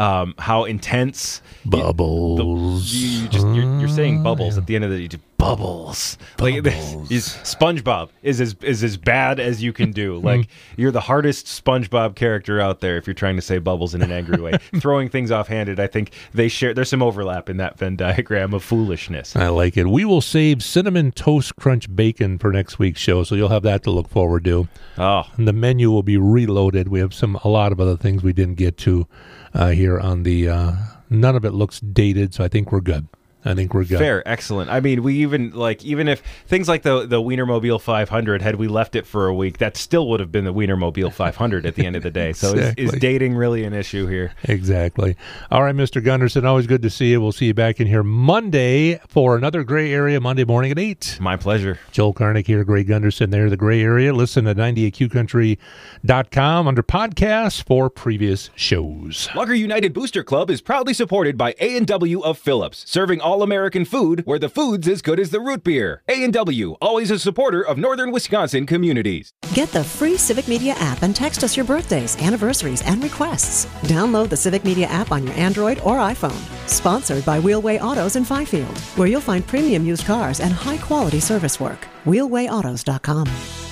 intense. Bubbles. You're saying bubbles at the end of the bubbles. Like SpongeBob is as bad as you can do. Like, you're the hardest SpongeBob character out there if you're trying to say bubbles in an angry way. Throwing things offhanded, I think there's some overlap in that Venn diagram of foolishness. I like it. We will save Cinnamon Toast Crunch Bacon for next week's show, so you'll have that to look forward to. Oh. And the menu will be reloaded. We have a lot of other things we didn't get to here on the none of it looks dated, so I think we're good. Fair, excellent. I mean, we even if things like the Wienermobile 500, had we left it for a week, that still would have been the Wienermobile 500 at the end of the day. So Exactly. is dating really an issue here? Exactly. All right, Mr. Gunderson, always good to see you. We'll see you back in here Monday for another Gray Area Monday morning at 8. My pleasure. Joel Karnick here, Greg Gunderson there, the Gray Area. Listen at 98qcountry.com under podcasts for previous shows. Lugger United Booster Club is proudly supported by A&W of Phillips, serving all-American food where the food's as good as the root beer. A&W, always a supporter of Northern Wisconsin communities. Get the free Civic Media app and text us your birthdays, anniversaries, and requests. Download the Civic Media app on your Android or iPhone. Sponsored by Wheelway Autos in Fifield, where you'll find premium used cars and high-quality service work. WheelwayAutos.com.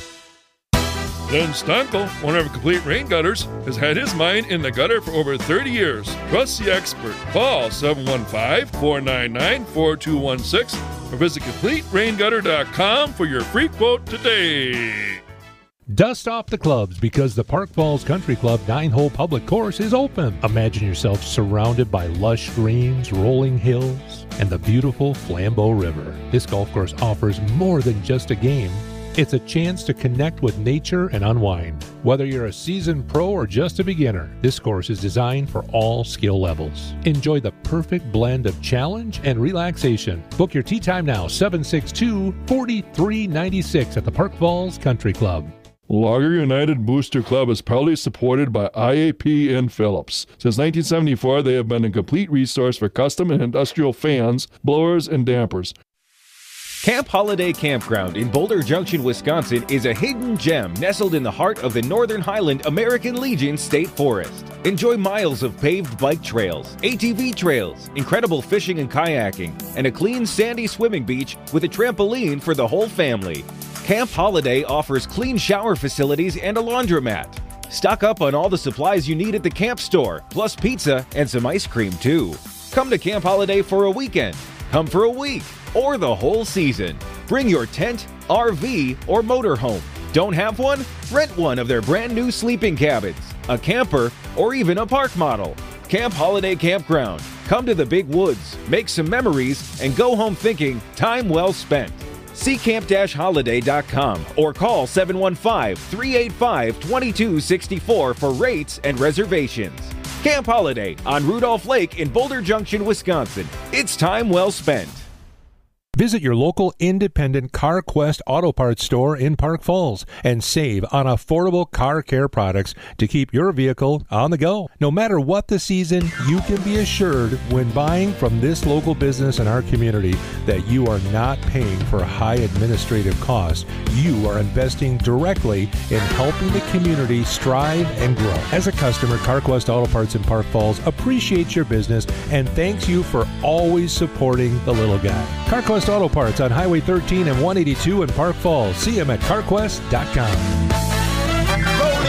Len Stankel, one of our Complete Rain Gutters, has had his mind in the gutter for over 30 years. Trust the expert. Call 715-499-4216 or visit CompleteRainGutter.com for your free quote today. Dust off the clubs because the Park Falls Country Club 9-hole public course is open. Imagine yourself surrounded by lush greens, rolling hills, and the beautiful Flambeau River. This golf course offers more than just a game. It's a chance to connect with nature and unwind. Whether you're a seasoned pro or just a beginner, this course is designed for all skill levels. Enjoy the perfect blend of challenge and relaxation. Book your tee time now, 762-4396 at the Park Falls Country Club. Logger United Booster Club is proudly supported by IAP and Phillips. Since 1974, they have been a complete resource for custom and industrial fans, blowers, and dampers. Camp Holiday Campground in Boulder Junction, Wisconsin is a hidden gem nestled in the heart of the Northern Highland American Legion State Forest. Enjoy miles of paved bike trails, ATV trails, incredible fishing and kayaking, and a clean sandy swimming beach with a trampoline for the whole family. Camp Holiday offers clean shower facilities and a laundromat. Stock up on all the supplies you need at the camp store, plus pizza and some ice cream too. Come to Camp Holiday for a weekend. Come for a week or the whole season. Bring your tent, RV, or motorhome. Don't have one? Rent one of their brand new sleeping cabins, a camper, or even a park model. Camp Holiday Campground. Come to the big woods, make some memories, and go home thinking time well spent. See camp-holiday.com or call 715-385-2264 for rates and reservations. Camp Holiday on Rudolph Lake in Boulder Junction, Wisconsin. It's time well spent. Visit your local independent CarQuest Auto Parts store in Park Falls and save on affordable car care products to keep your vehicle on the go. No matter what the season, you can be assured when buying from this local business in our community that you are not paying for high administrative costs. You are investing directly in helping the community strive and grow. As a customer, CarQuest Auto Parts in Park Falls appreciates your business and thanks you for always supporting the little guy. CarQuest Auto Parts on Highway 13 and 182 in Park Falls. See them at CarQuest.com. Roll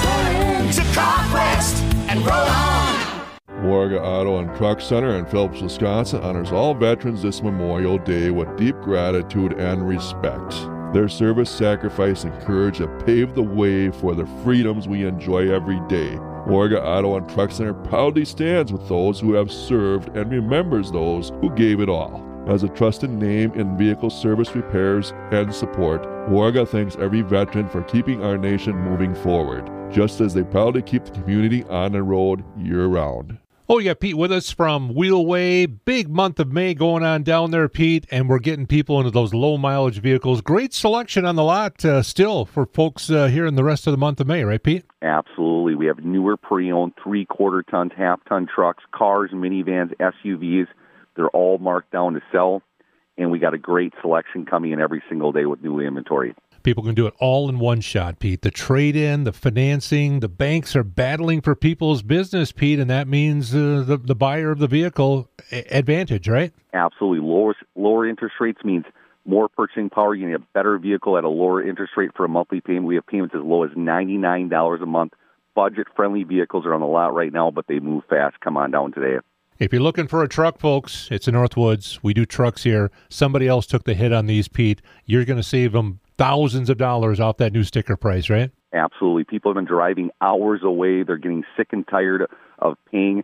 in to CarQuest and roll on. Warga Auto and Truck Center in Phillips, Wisconsin honors all veterans this Memorial Day with deep gratitude and respect. Their service, sacrifice, and courage have paved the way for the freedoms we enjoy every day. Warga Auto and Truck Center proudly stands with those who have served and remembers those who gave it all. As a trusted name in vehicle service repairs and support, Warga thanks every veteran for keeping our nation moving forward, just as they proudly keep the community on the road year-round. Oh, you got Pete with us from Wheelway. Big month of May going on down there, Pete, and we're getting people into those low-mileage vehicles. Great selection on the lot still for folks here in the rest of the month of May, right, Pete? Absolutely. We have newer pre-owned 3/4-ton, half-ton trucks, cars, minivans, SUVs. They're all marked down to sell, and we got a great selection coming in every single day with new inventory. People can do it all in one shot, Pete. The trade-in, the financing, the banks are battling for people's business, Pete, and that means the buyer of the vehicle advantage, right? Absolutely. Lower interest rates means more purchasing power. You get a better vehicle at a lower interest rate for a monthly payment. We have payments as low as $99 a month. Budget-friendly vehicles are on the lot right now, but they move fast. Come on down today. If you're looking for a truck, folks, it's in Northwoods. We do trucks here. Somebody else took the hit on these, Pete. You're going to save them thousands of dollars off that new sticker price, right? Absolutely. People have been driving hours away. They're getting sick and tired of paying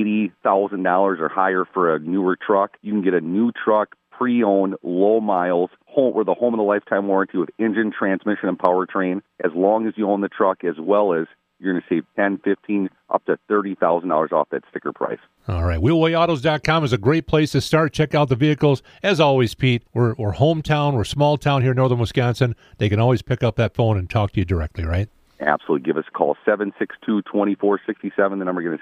$80,000 or higher for a newer truck. You can get a new truck, pre-owned, low miles, with a home of the lifetime warranty with engine, transmission, and powertrain, as long as you own the truck, as well as you're going to save $10,000, $15,000, up to $30,000 off that sticker price. All right. WheelwayAutos.com is a great place to start. Check out the vehicles. As always, Pete, we're hometown. We're small town here in northern Wisconsin. They can always pick up that phone and talk to you directly, right? Absolutely. Give us a call, 762-2467. The number again is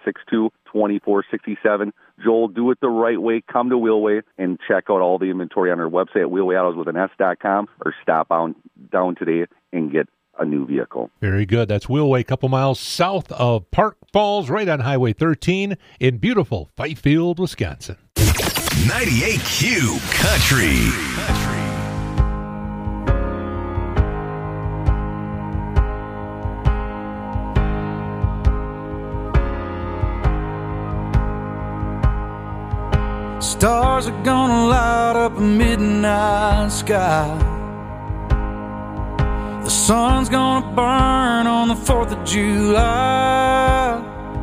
762-2467. Joel, do it the right way. Come to Wheelway and check out all the inventory on our website at wheelwayautos.com or stop down today and get a new vehicle. Very good. That's Wheelway, a couple miles south of Park Falls, right on Highway 13 in beautiful Fifield, Wisconsin. 98Q Country. Stars are gonna light up a midnight sky. The sun's gonna burn on the 4th of July.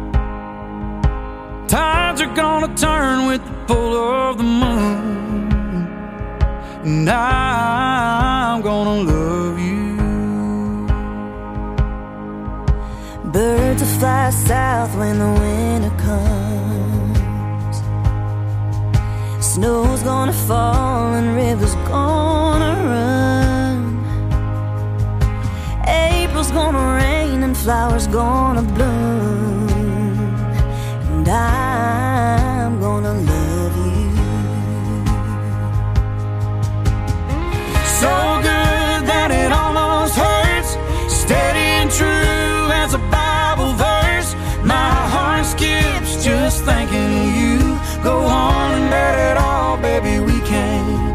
Tides are gonna turn with the pull of the moon, and I'm gonna love you. Birds will fly south when the winter comes. Snow's gonna fall and rivers gonna run. April's gonna rain and flowers gonna bloom, and I'm gonna love you. So good that it almost hurts, steady and true as a Bible verse. My heart skips just thinking of you. Go on and let it all, baby, we can't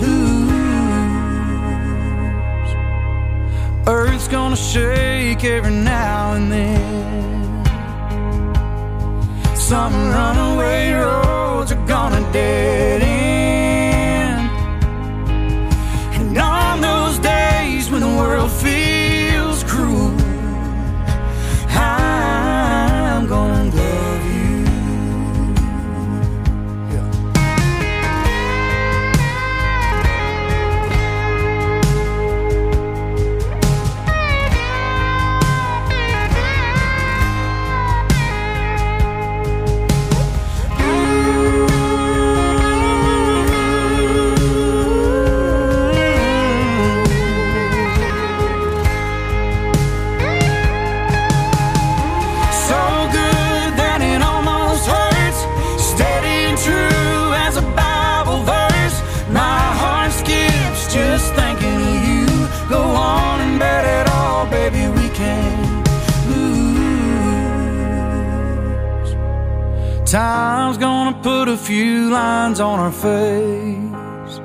lose. Earth's gonna shake every now and then. Some runaway roads are gonna dead end. And on those days when the world feels cruel, I'm gonna love you. Time's gonna put a few lines on our face.